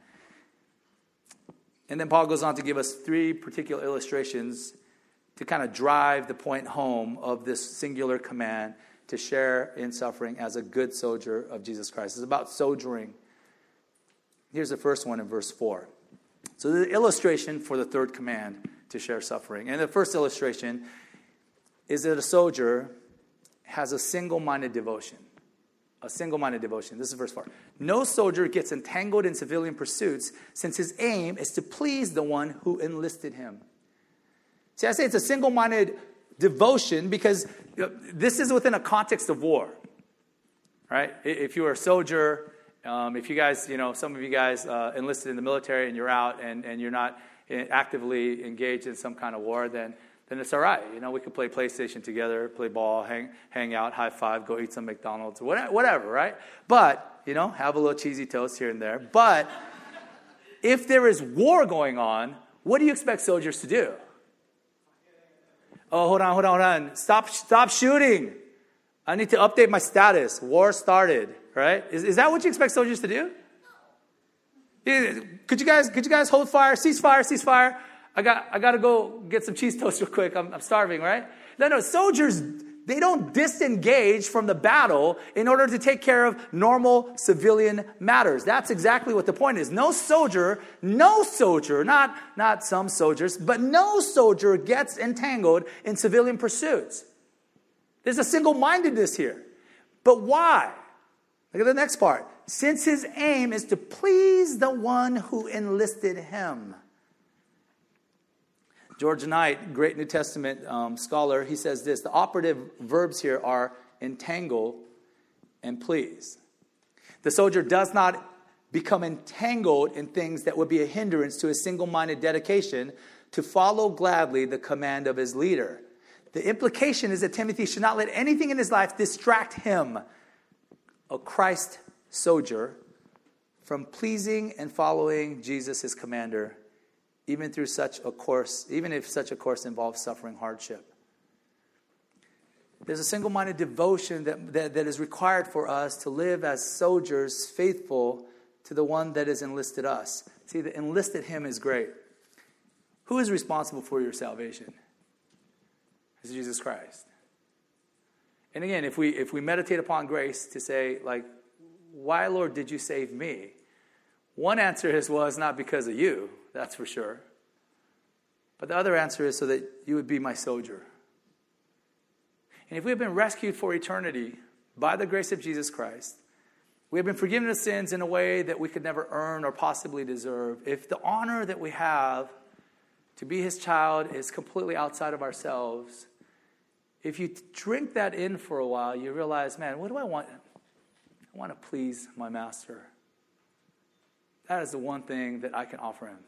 And then Paul goes on to give us three particular illustrations to kind of drive the point home of this singular command to share in suffering as a good soldier of Jesus Christ. It's about soldiering. Here's the first one in verse four. So the illustration for the third command to share suffering. And the first illustration is that a soldier has a single-minded devotion. A single-minded devotion. This is verse four. No soldier gets entangled in civilian pursuits since his aim is to please the one who enlisted him. See, I say it's a single-minded devotion because this is within a context of war, right? If you were a soldier, um, if you guys, you know, some of you guys uh, enlisted in the military and you're out and, and you're not actively engaged in some kind of war, then then it's all right. You know, we could play PlayStation together, play ball, hang hang out, high five, go eat some McDonald's, whatever, right? But, you know, have a little cheesy toast here and there. But if there is war going on, what do you expect soldiers to do? Oh, hold on, hold on, hold on. Stop, stop shooting. I need to update my status. War started, right? Is, is that what you expect soldiers to do? Could you guys, could you guys hold fire, cease fire, cease fire? I got, I got to go get some cheese toast real quick. I'm, I'm starving, right? No, no, soldiers, they don't disengage from the battle in order to take care of normal civilian matters. That's exactly what the point is. No soldier, no soldier, not, not some soldiers, but no soldier gets entangled in civilian pursuits. There's a single-mindedness here. But why? Look at the next part. Since his aim is to please the one who enlisted him. George Knight, great New Testament um, scholar, he says this: the operative verbs here are entangle and please. The soldier does not become entangled in things that would be a hindrance to his single-minded dedication to follow gladly the command of his leader. The implication is that Timothy should not let anything in his life distract him, a Christ soldier, from pleasing and following Jesus, his commander, even through such a course, even if such a course involves suffering hardship. There's a single-minded devotion that, that, that is required for us to live as soldiers faithful to the one that has enlisted us. See, the enlisted him is great. Who is responsible for your salvation? It's Jesus Christ. And again, if we if we meditate upon grace to say, like, why, Lord, did you save me? One answer is, well, it's not because of you, that's for sure. But the other answer is so that you would be my soldier. And if we have been rescued for eternity by the grace of Jesus Christ, we have been forgiven of sins in a way that we could never earn or possibly deserve. If the honor that we have to be his child is completely outside of ourselves, if you drink that in for a while, you realize, man, what do I want? I want to please my master. That is the one thing that I can offer him.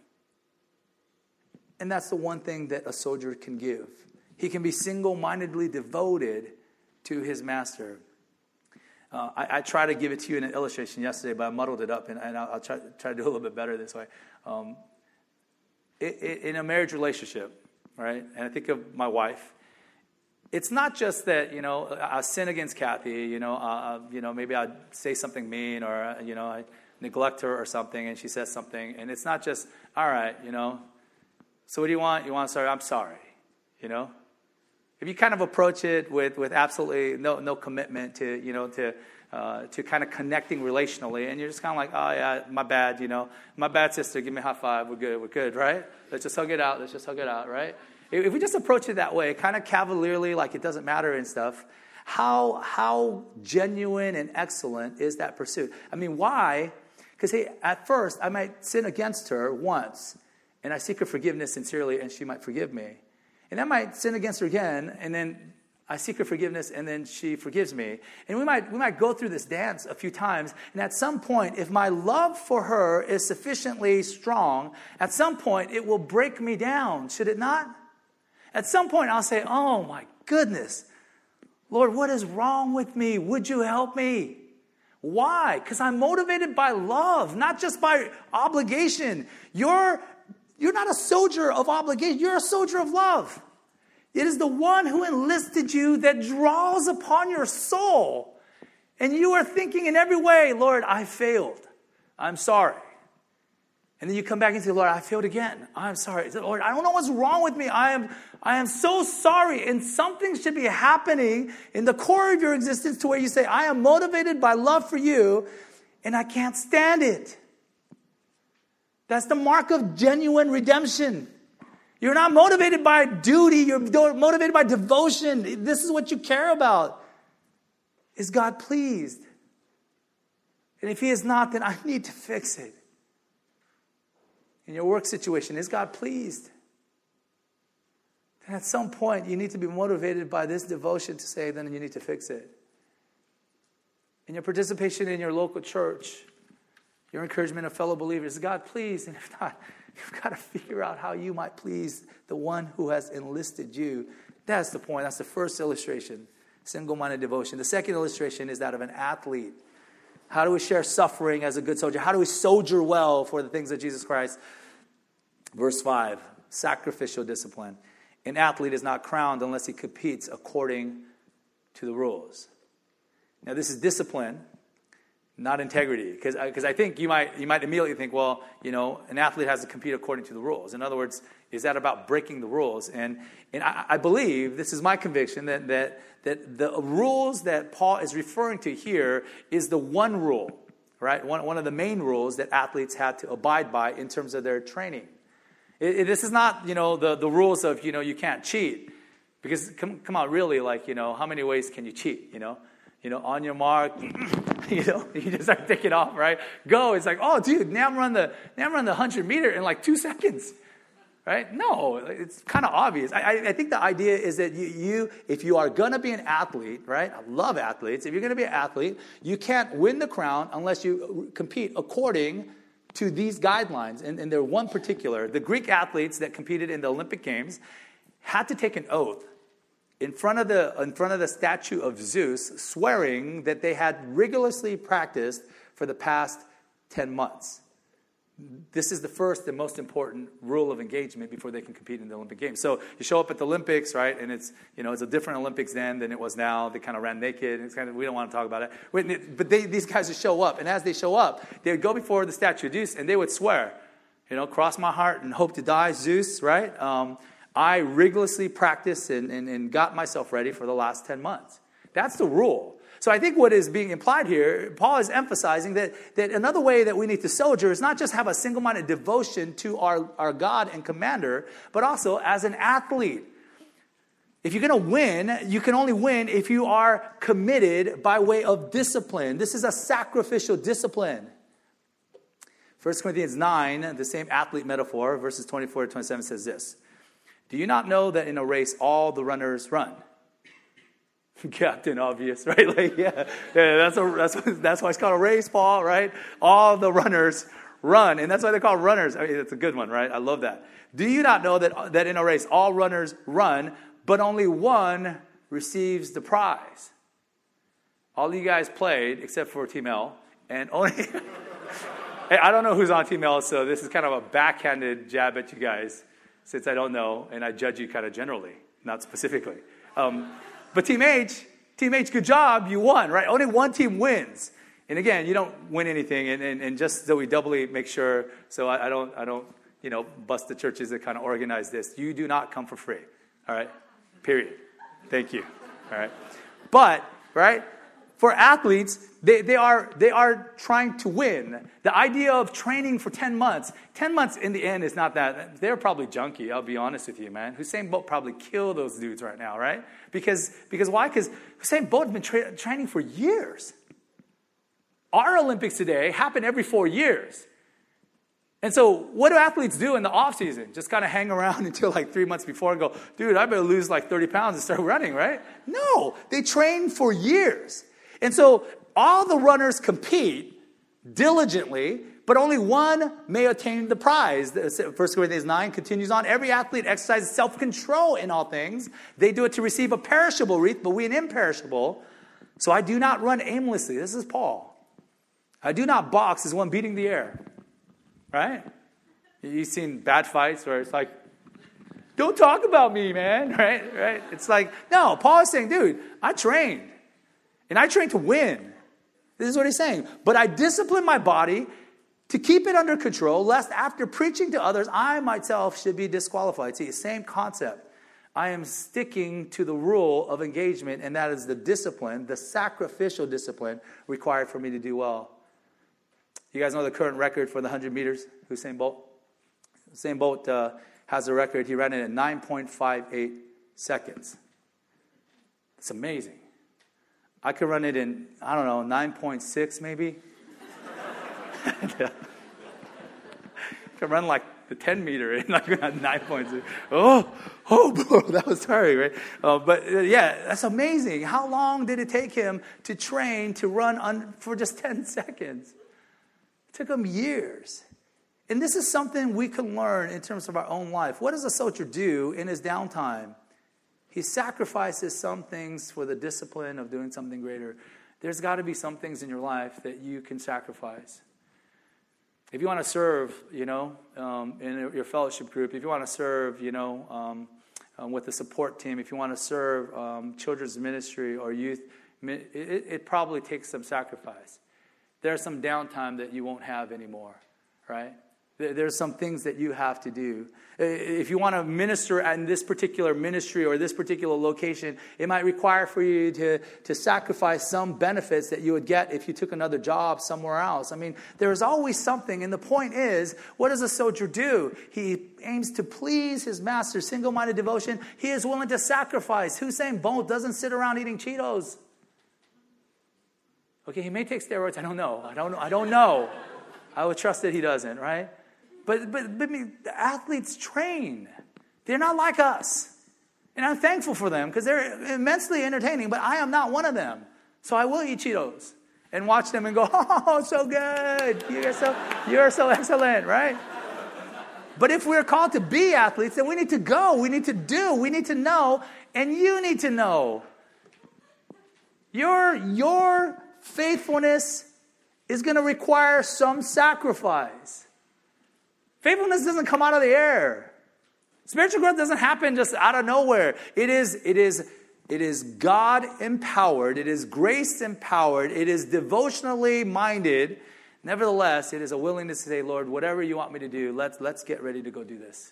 And that's the one thing that a soldier can give. He can be single-mindedly devoted to his master. Uh, I, I tried to give it to you in an illustration yesterday, but I muddled it up, and, and I'll, I'll try, try to do a little bit better this way. Um, it, it, in a marriage relationship, right, and I think of my wife, it's not just that, you know, I sin against Kathy, you know, uh, you know, maybe I say something mean or, uh, you know, I neglect her or something and she says something. And it's not just, all right, you know, so what do you want? You want sorry? I'm sorry, you know. If you kind of approach it with, with absolutely no no commitment to, you know, to uh, to kind of connecting relationally, and you're just kind of like, oh, yeah, my bad, you know, my bad, sister, give me a high five, we're good, we're good, right? Let's just hug it out, let's just hug it out, right? If we just approach it that way, kind of cavalierly, like it doesn't matter and stuff, how how genuine and excellent is that pursuit? I mean, why? Because, hey, at first, I might sin against her once, and I seek her forgiveness sincerely, and she might forgive me. And I might sin against her again, and then I seek her forgiveness, and then she forgives me. And we might we might go through this dance a few times, and at some point, if my love for her is sufficiently strong, at some point, it will break me down, should it not? At some point, I'll say, oh, my goodness, Lord, what is wrong with me? Would you help me? Why? Because I'm motivated by love, not just by obligation. You're, you're not a soldier of obligation. You're a soldier of love. It is the one who enlisted you that draws upon your soul. And you are thinking in every way, Lord, I failed. I'm sorry. And then you come back and say, Lord, I failed again. I'm sorry. Lord, I don't know what's wrong with me. I am, I am so sorry. And something should be happening in the core of your existence to where you say, I am motivated by love for you, and I can't stand it. That's the mark of genuine redemption. You're not motivated by duty. You're motivated by devotion. This is what you care about. Is God pleased? And if he is not, then I need to fix it. In your work situation, is God pleased? Then at some point, you need to be motivated by this devotion to say, then you need to fix it. In your participation in your local church, your encouragement of fellow believers, is God pleased? And if not, you've got to figure out how you might please the one who has enlisted you. That's the point. That's the first illustration, single-minded devotion. The second illustration is that of an athlete. How do we share suffering as a good soldier? How do we soldier well for the things of Jesus Christ? Verse five, sacrificial discipline. An athlete is not crowned unless he competes according to the rules. Now, this is discipline, not integrity. Because because I think you might you might immediately think, well, you know, an athlete has to compete according to the rules. In other words, is that about breaking the rules? And and I, I believe, this is my conviction, that that that the rules that Paul is referring to here is the one rule, right? One one of the main rules that athletes had to abide by in terms of their training. It, it, this is not, you know, the, the rules of, you know, you can't cheat. Because, come, come on, really, like, you know, how many ways can you cheat, you know? You know, on your mark, you know, you just start taking off, right? Go. It's like, oh, dude, now I'm run the now I'm run the one hundred meter in like two seconds, right? No, it's kind of obvious. I, I think the idea is that you, you, if you are going to be an athlete, right? I love athletes. If you're going to be an athlete, you can't win the crown unless you compete according to these guidelines. And, and there are one particular, the Greek athletes that competed in the Olympic Games had to take an oath in front of the in front of the statue of Zeus, swearing that they had rigorously practiced for the past ten months. This is the first and most important rule of engagement before they can compete in the Olympic Games. So you show up at the Olympics, right? And it's, you know, it's a different Olympics then than it was now. They kind of ran naked. It's kind of, we don't want to talk about it. But they, these guys would show up. And as they show up, they would go before the statue of Zeus and they would swear, you know, cross my heart and hope to die, Zeus, right? Um, I rigorously practiced and, and, and got myself ready for the last ten months. That's the rule. So I think what is being implied here, Paul is emphasizing that, that another way that we need to soldier is not just have a single-minded devotion to our, our God and commander, but also as an athlete. If you're going to win, you can only win if you are committed by way of discipline. This is a sacrificial discipline. First Corinthians nine, the same athlete metaphor, verses twenty-four to twenty-seven says this. Do you not know that in a race all the runners run? Captain Obvious, right? Like, yeah, yeah, that's a that's that's why it's called a race, Paul, right? All the runners run, and that's why they're called runners. I mean, it's a good one, right? I love that. Do you not know that that in a race all runners run, but only one receives the prize? All of you guys played except for Team L, and only. Hey, I don't know who's on Team L, so this is kind of a backhanded jab at you guys, since I don't know, and I judge you kind of generally, not specifically. Um, But Team H, Team H, good job, you won, right? Only one team wins. And again, you don't win anything, and, and, and just so we doubly make sure, so I, I don't, I don't, you know, bust the churches that kind of organize this. You do not come for free, all right? Period. Thank you, all right? But, right, for athletes, they, they are they are trying to win. The idea of training for ten months, ten months in the end is not that. They're probably junky, I'll be honest with you, man. Usain Bolt probably kill those dudes right now, right? Because because why? Because Usain Bolt has been tra- training for years. Our Olympics today happen every four years. And so what do athletes do in the off season? Just kind of hang around until like three months before and go, dude, I better lose like thirty pounds and start running, right? No, they train for years. And so all the runners compete diligently, but only one may attain the prize. First Corinthians nine continues on. Every athlete exercises self-control in all things. They do it to receive a perishable wreath, but we an imperishable. So I do not run aimlessly. This is Paul. I do not box as one beating the air. Right? You've seen bad fights where it's like, don't talk about me, man. Right? Right? It's like, no, Paul is saying, dude, I trained. And I trained to win. This is what he's saying. But I discipline my body to keep it under control, lest after preaching to others, I myself should be disqualified. See, same concept. I am sticking to the rule of engagement, and that is the discipline, the sacrificial discipline required for me to do well. You guys know the current record for the one hundred meters, Usain Bolt? Usain Bolt uh, has a record. He ran it at nine point five eight seconds. It's amazing. I could run it in, I don't know, nine point six maybe. Yeah. I could run like the ten meter in like nine point six. Oh, oh, bro, that was tiring, right? Uh, but uh, yeah, that's amazing. How long did it take him to train to run un- for just ten seconds? It took him years. And this is something we can learn in terms of our own life. What does a soldier do in his downtime? He sacrifices some things for the discipline of doing something greater. There's got to be some things in your life that you can sacrifice. If you want to serve, you know, um, in your fellowship group, if you want to serve, you know, um, um, with the support team, if you want to serve um, children's ministry or youth, it, it probably takes some sacrifice. There's some downtime that you won't have anymore, right? There's some things that you have to do. If you want to minister in this particular ministry or this particular location, it might require for you to, to sacrifice some benefits that you would get if you took another job somewhere else. I mean, there's always something. And the point is, what does a soldier do? He aims to please his master, single-minded devotion. He is willing to sacrifice. Usain Bolt doesn't sit around eating Cheetos. Okay, he may take steroids. I don't know. I don't know. I don't know. I would trust that he doesn't, right? But, but, but I mean, the athletes train. They're not like us. And I'm thankful for them because they're immensely entertaining, but I am not one of them. So I will eat Cheetos and watch them and go, oh, so good. You're so, you're so excellent, right? But if we're called to be athletes, then we need to go. We need to do. We need to know. And you need to know. Your, your faithfulness is going to require some sacrifice. Faithfulness doesn't come out of the air. Spiritual growth doesn't happen just out of nowhere. It is, it is, it is God empowered. It is grace empowered. It is devotionally minded. Nevertheless, it is a willingness to say, Lord, whatever you want me to do, let's, let's get ready to go do this.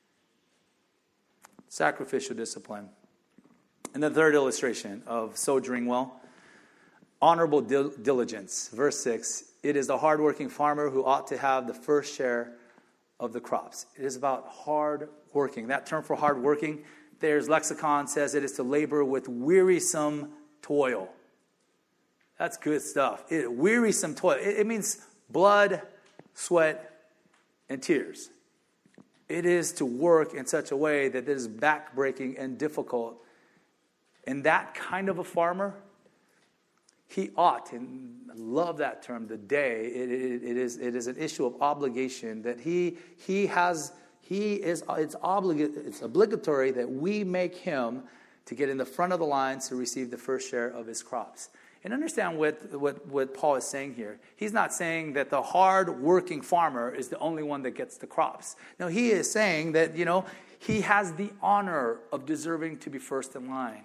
Sacrificial discipline. And the third illustration of soldiering well, honorable dil- diligence. Verse six, it is the hardworking farmer who ought to have the first share of the crops. It is about hard working. That term for hard working, there's lexicon says it is to labor with wearisome toil. That's good stuff. It, wearisome toil. It, it means blood, sweat, and tears. It is to work in such a way that it is backbreaking and difficult. And that kind of a farmer, he ought, and I love that term, the day, it, it, it is it is an issue of obligation that he he has, he is, it's, obliga- it's obligatory that we make him to get in the front of the lines to receive the first share of his crops. And understand what, what, what Paul is saying here. He's not saying that the hard-working farmer is the only one that gets the crops. No, he is saying that, you know, he has the honor of deserving to be first in line.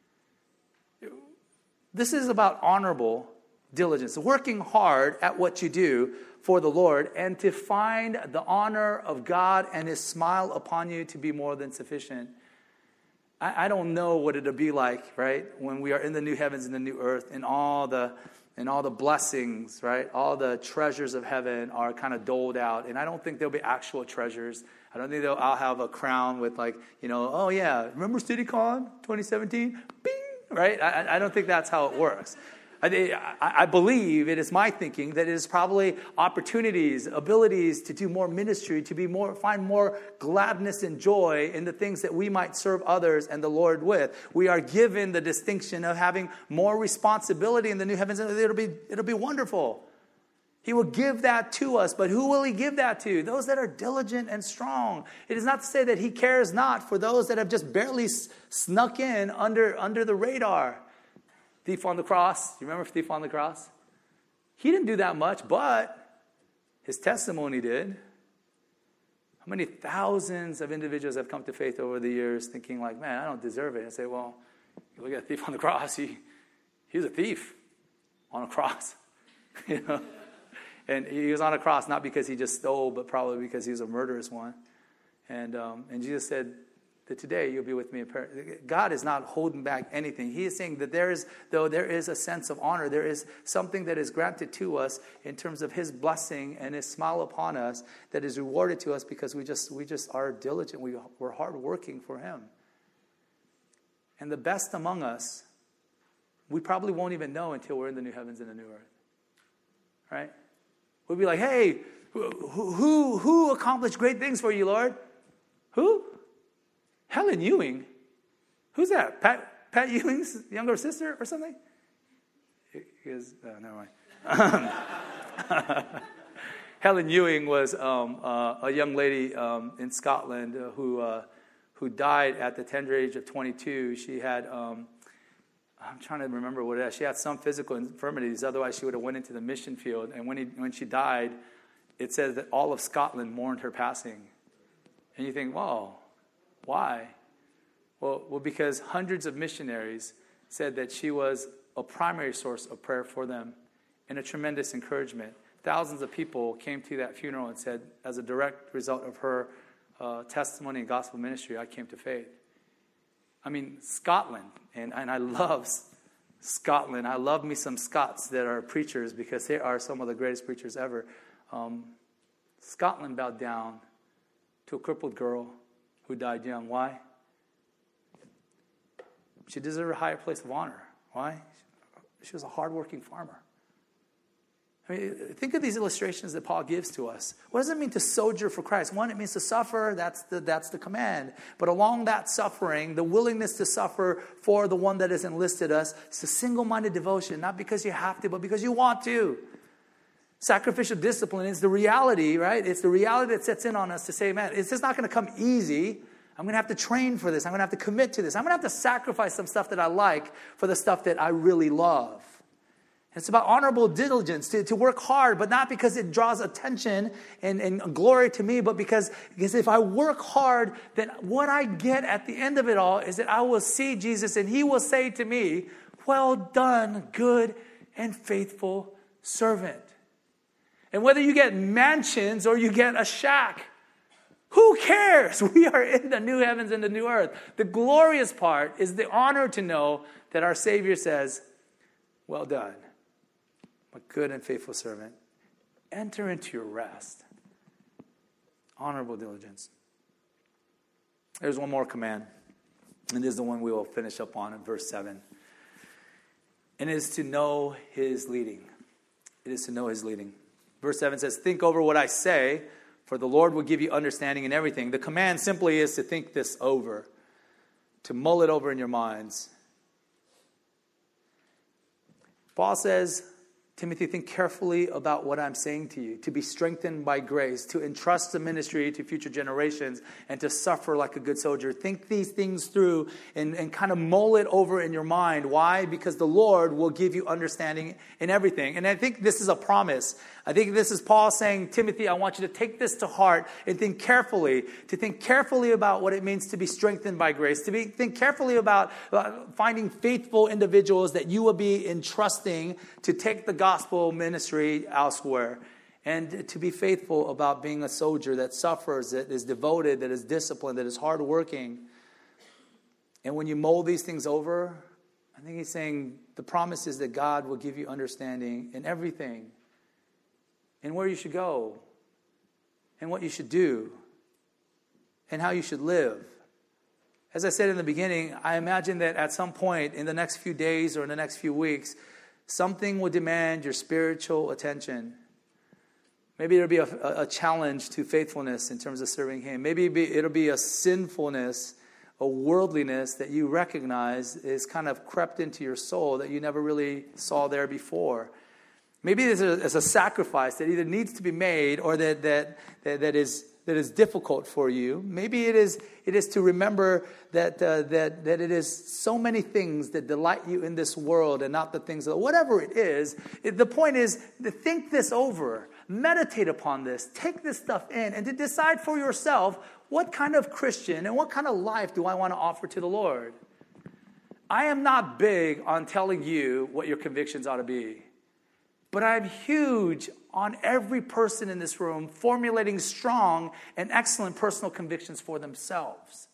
This is about honorable diligence, working hard at what you do for the Lord and to find the honor of God and his smile upon you to be more than sufficient. I, I don't know what it'll be like, right, when we are in the new heavens and the new earth and all the and all the blessings, right, all the treasures of heaven are kind of doled out. And I don't think there'll be actual treasures. I don't think they'll, I'll have a crown with like, you know, oh yeah, remember CityCon twenty seventeen? Bing! Right? I, I don't think that's how it works. I, I believe, it is my thinking, that it is probably opportunities, abilities to do more ministry, to be more, find more gladness and joy in the things that we might serve others and the Lord with. We are given the distinction of having more responsibility in the new heavens. It'll be, it'll be wonderful. He will give that to us, but who will he give that to? Those that are diligent and strong. It is not to say that he cares not for those that have just barely snuck in under, under the radar. Thief on the cross. You remember Thief on the cross? He didn't do that much, but his testimony did. How many thousands of individuals have come to faith over the years thinking like, man, I don't deserve it. I say, well, you look at a thief on the cross. He, he was a thief on a cross. You know? And he was on a cross not because he just stole, but probably because he was a murderous one. And um, and Jesus said that today you'll be with me in paradise. God is not holding back anything. He is saying that there is, though there is a sense of honor, there is something that is granted to us in terms of his blessing and his smile upon us that is rewarded to us because we just we just are diligent. We, we're hardworking for him. And the best among us, we probably won't even know until we're in the new heavens and the new earth. Right? We'll be like, hey, who, who, who accomplished great things for you, Lord? Who? Helen Ewing. Who's that? Pat, Pat Ewing's younger sister or something? He is, oh, never mind. Helen Ewing was um, uh, a young lady um, in Scotland uh, who uh, who died at the tender age of twenty-two. She had, um, I'm trying to remember what it is. She had some physical infirmities. Otherwise, she would have went into the mission field. And when he, when she died, it says that all of Scotland mourned her passing. And you think, well, why? Well, well, because hundreds of missionaries said that she was a primary source of prayer for them and a tremendous encouragement. Thousands of people came to that funeral and said, as a direct result of her uh, testimony and gospel ministry, I came to faith. I mean, Scotland, and, and I love Scotland. I love me some Scots that are preachers because they are some of the greatest preachers ever. Um, Scotland bowed down to a crippled girl who died young. Why? She deserved a higher place of honor. Why? She was a hardworking farmer. I mean, think of these illustrations that Paul gives to us. What does it mean to soldier for Christ? One, it means to suffer. That's the, that's the command. But along that suffering, the willingness to suffer for the one that has enlisted us, it's a single-minded devotion, not because you have to, but because you want to. Sacrificial discipline is the reality, right? It's the reality that sets in on us to say, man, it's just not going to come easy. I'm going to have to train for this. I'm going to have to commit to this. I'm going to have to sacrifice some stuff that I like for the stuff that I really love. It's about honorable diligence, to, to work hard, but not because it draws attention and, and glory to me, but because, because if I work hard, then what I get at the end of it all is that I will see Jesus and he will say to me, well done, good and faithful servant. And whether you get mansions or you get a shack, who cares? We are in the new heavens and the new earth. The glorious part is the honor to know that our Savior says, well done, my good and faithful servant. Enter into your rest. Honorable diligence. There's one more command, and this is the one we will finish up on in verse seven. And it is to know his leading. It is to know his leading. Verse seven says, think over what I say, for the Lord will give you understanding in everything. The command simply is to think this over, to mull it over in your minds. Paul says, Timothy, think carefully about what I'm saying to you, to be strengthened by grace, to entrust the ministry to future generations, and to suffer like a good soldier. Think these things through and, and kind of mull it over in your mind. Why? Because the Lord will give you understanding in everything. And I think this is a promise. I think this is Paul saying, Timothy, I want you to take this to heart and think carefully, to think carefully about what it means to be strengthened by grace, to be, think carefully about uh, finding faithful individuals that you will be entrusting to take the gospel ministry elsewhere, and to be faithful about being a soldier that suffers, that is devoted, that is disciplined, that is hardworking. And when you mull these things over, I think he's saying the promise is that God will give you understanding in everything, and where you should go, and what you should do, and how you should live. As I said in the beginning, I imagine that at some point in the next few days or in the next few weeks, something will demand your spiritual attention. Maybe it'll be a, a challenge to faithfulness in terms of serving him. Maybe it'll be a sinfulness, a worldliness that you recognize is kind of crept into your soul that you never really saw there before. Maybe there's a, there's a sacrifice that either needs to be made or that that that, that is that is difficult for you. Maybe it is it is to remember that uh, that that it is so many things that delight you in this world and not the things that, whatever it is. It, the point is to think this over, meditate upon this, take this stuff in, and to decide for yourself what kind of Christian and what kind of life do I want to offer to the Lord. I am not big on telling you what your convictions ought to be. But I'm huge on every person in this room formulating strong and excellent personal convictions for themselves.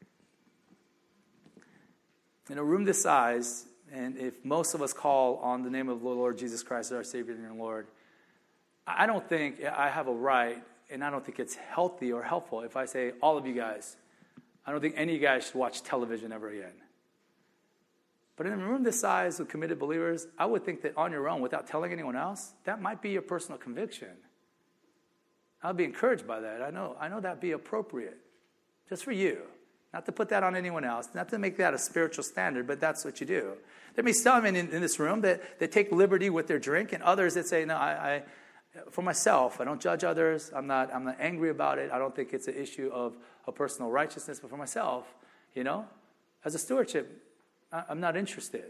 In a room this size, and if most of us call on the name of the Lord Jesus Christ as our Savior and Lord, I don't think I have a right, and I don't think it's healthy or helpful if I say, all of you guys, I don't think any of you guys should watch television ever again. But in a room this size with committed believers, I would think that on your own, without telling anyone else, that might be your personal conviction. I'll be encouraged by that. I know, I know that'd be appropriate, just for you. Not to put that on anyone else, not to make that a spiritual standard, but that's what you do. There may be some in, in this room that, that take liberty with their drink, and others that say, no, I, I for myself, I don't judge others. I'm not, I'm not angry about it. I don't think it's an issue of a personal righteousness, but for myself, you know, as a stewardship, I, I'm not interested.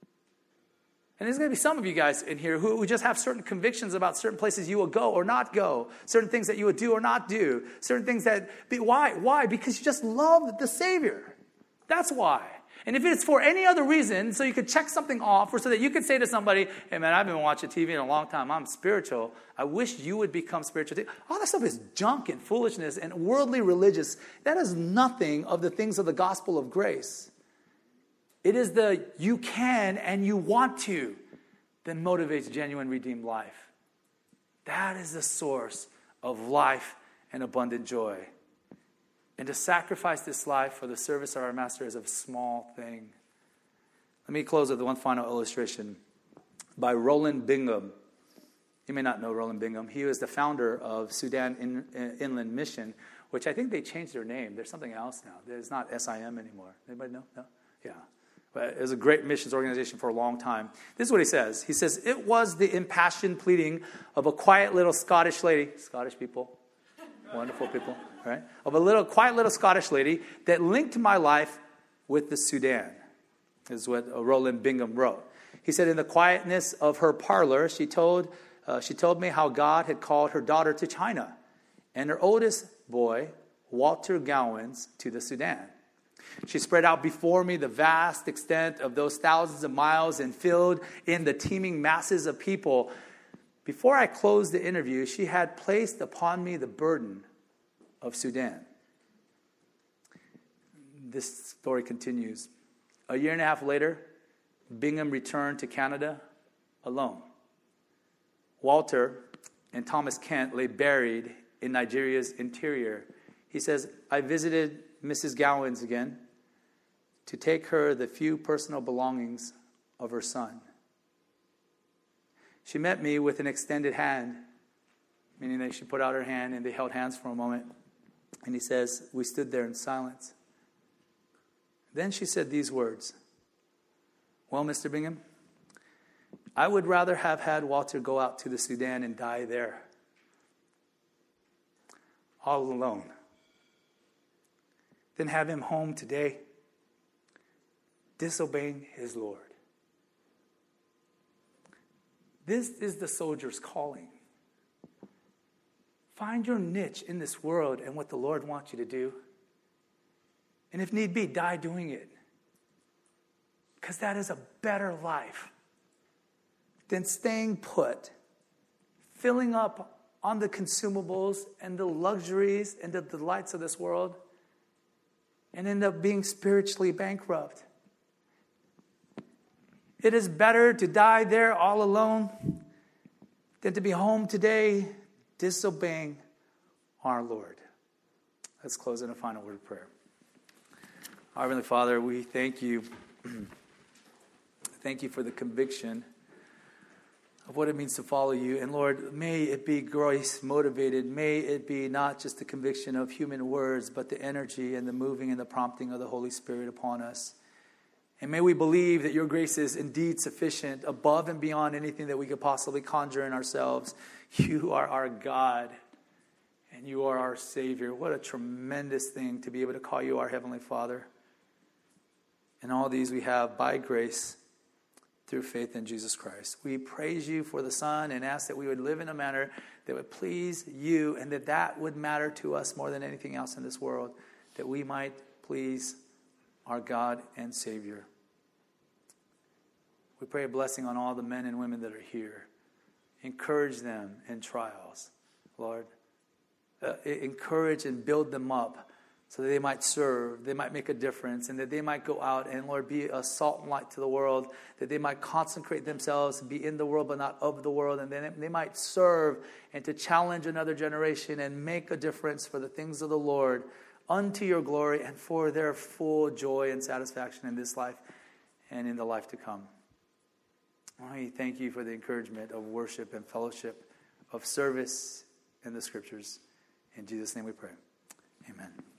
And there's going to be some of you guys in here who, who just have certain convictions about certain places you will go or not go, certain things that you would do or not do, certain things that, be, why? Why? Because you just love the Savior. That's why. And if it's for any other reason, so you could check something off, or so that you could say to somebody, hey man, I've been watching T V in a long time, I'm spiritual, I wish you would become spiritual too. All that stuff is junk and foolishness and worldly religious. That is nothing of the things of the gospel of grace. It is the you can and you want to that motivates genuine redeemed life. That is the source of life and abundant joy. And to sacrifice this life for the service of our Master is a small thing. Let me close with one final illustration by Roland Bingham. You may not know Roland Bingham. He was the founder of Sudan In, In, Inland Mission, which I think they changed their name. There's something else now. There's not S I M anymore. Anybody know? No? Yeah. But it was a great missions organization for a long time. This is what he says. He says, it was the impassioned pleading of a quiet little Scottish lady, Scottish people, wonderful people, right? Of a little quiet little Scottish lady that linked my life with the Sudan, is what Roland Bingham wrote. He said, in the quietness of her parlor, she told, uh, she told me how God had called her daughter to China and her oldest boy, Walter Gowans, to the Sudan. She spread out before me the vast extent of those thousands of miles and filled in the teeming masses of people. Before I closed the interview, she had placed upon me the burden of Sudan. This story continues. A year and a half later, Bingham returned to Canada alone. Walter and Thomas Kent lay buried in Nigeria's interior. He says, I visited Missus Gowans again to take her the few personal belongings of her son. She met me with an extended hand, meaning that she put out her hand and they held hands for a moment. And he says, we stood there in silence. Then she said these words, well, Mister Bingham, I would rather have had Walter go out to the Sudan and die there, all alone, than have him home today, disobeying his Lord. This is the soldier's calling. Find your niche in this world and what the Lord wants you to do. And if need be, die doing it. Because that is a better life than staying put, filling up on the consumables and the luxuries and the delights of this world, and end up being spiritually bankrupt. It is better to die there all alone than to be home today disobeying our Lord. Let's close in a final word of prayer. Our Heavenly Father, we thank you. Thank you for the conviction of what it means to follow you. And Lord, may it be grace motivated. May it be not just the conviction of human words, but the energy and the moving and the prompting of the Holy Spirit upon us. And may we believe that your grace is indeed sufficient, above and beyond anything that we could possibly conjure in ourselves. You are our God, and you are our Savior. What a tremendous thing to be able to call you our Heavenly Father. And all these we have by grace through faith in Jesus Christ. We praise you for the Son and ask that we would live in a manner that would please you, and that that would matter to us more than anything else in this world, that we might please our God and Savior. We pray a blessing on all the men and women that are here. Encourage them in trials, Lord. Uh, encourage and build them up so that they might serve, they might make a difference, and that they might go out and, Lord, be a salt and light to the world, that they might consecrate themselves, be in the world but not of the world, and then they might serve and to challenge another generation and make a difference for the things of the Lord unto your glory and for their full joy and satisfaction in this life and in the life to come. I thank you for the encouragement of worship and fellowship, of service in the Scriptures. In Jesus' name we pray. Amen.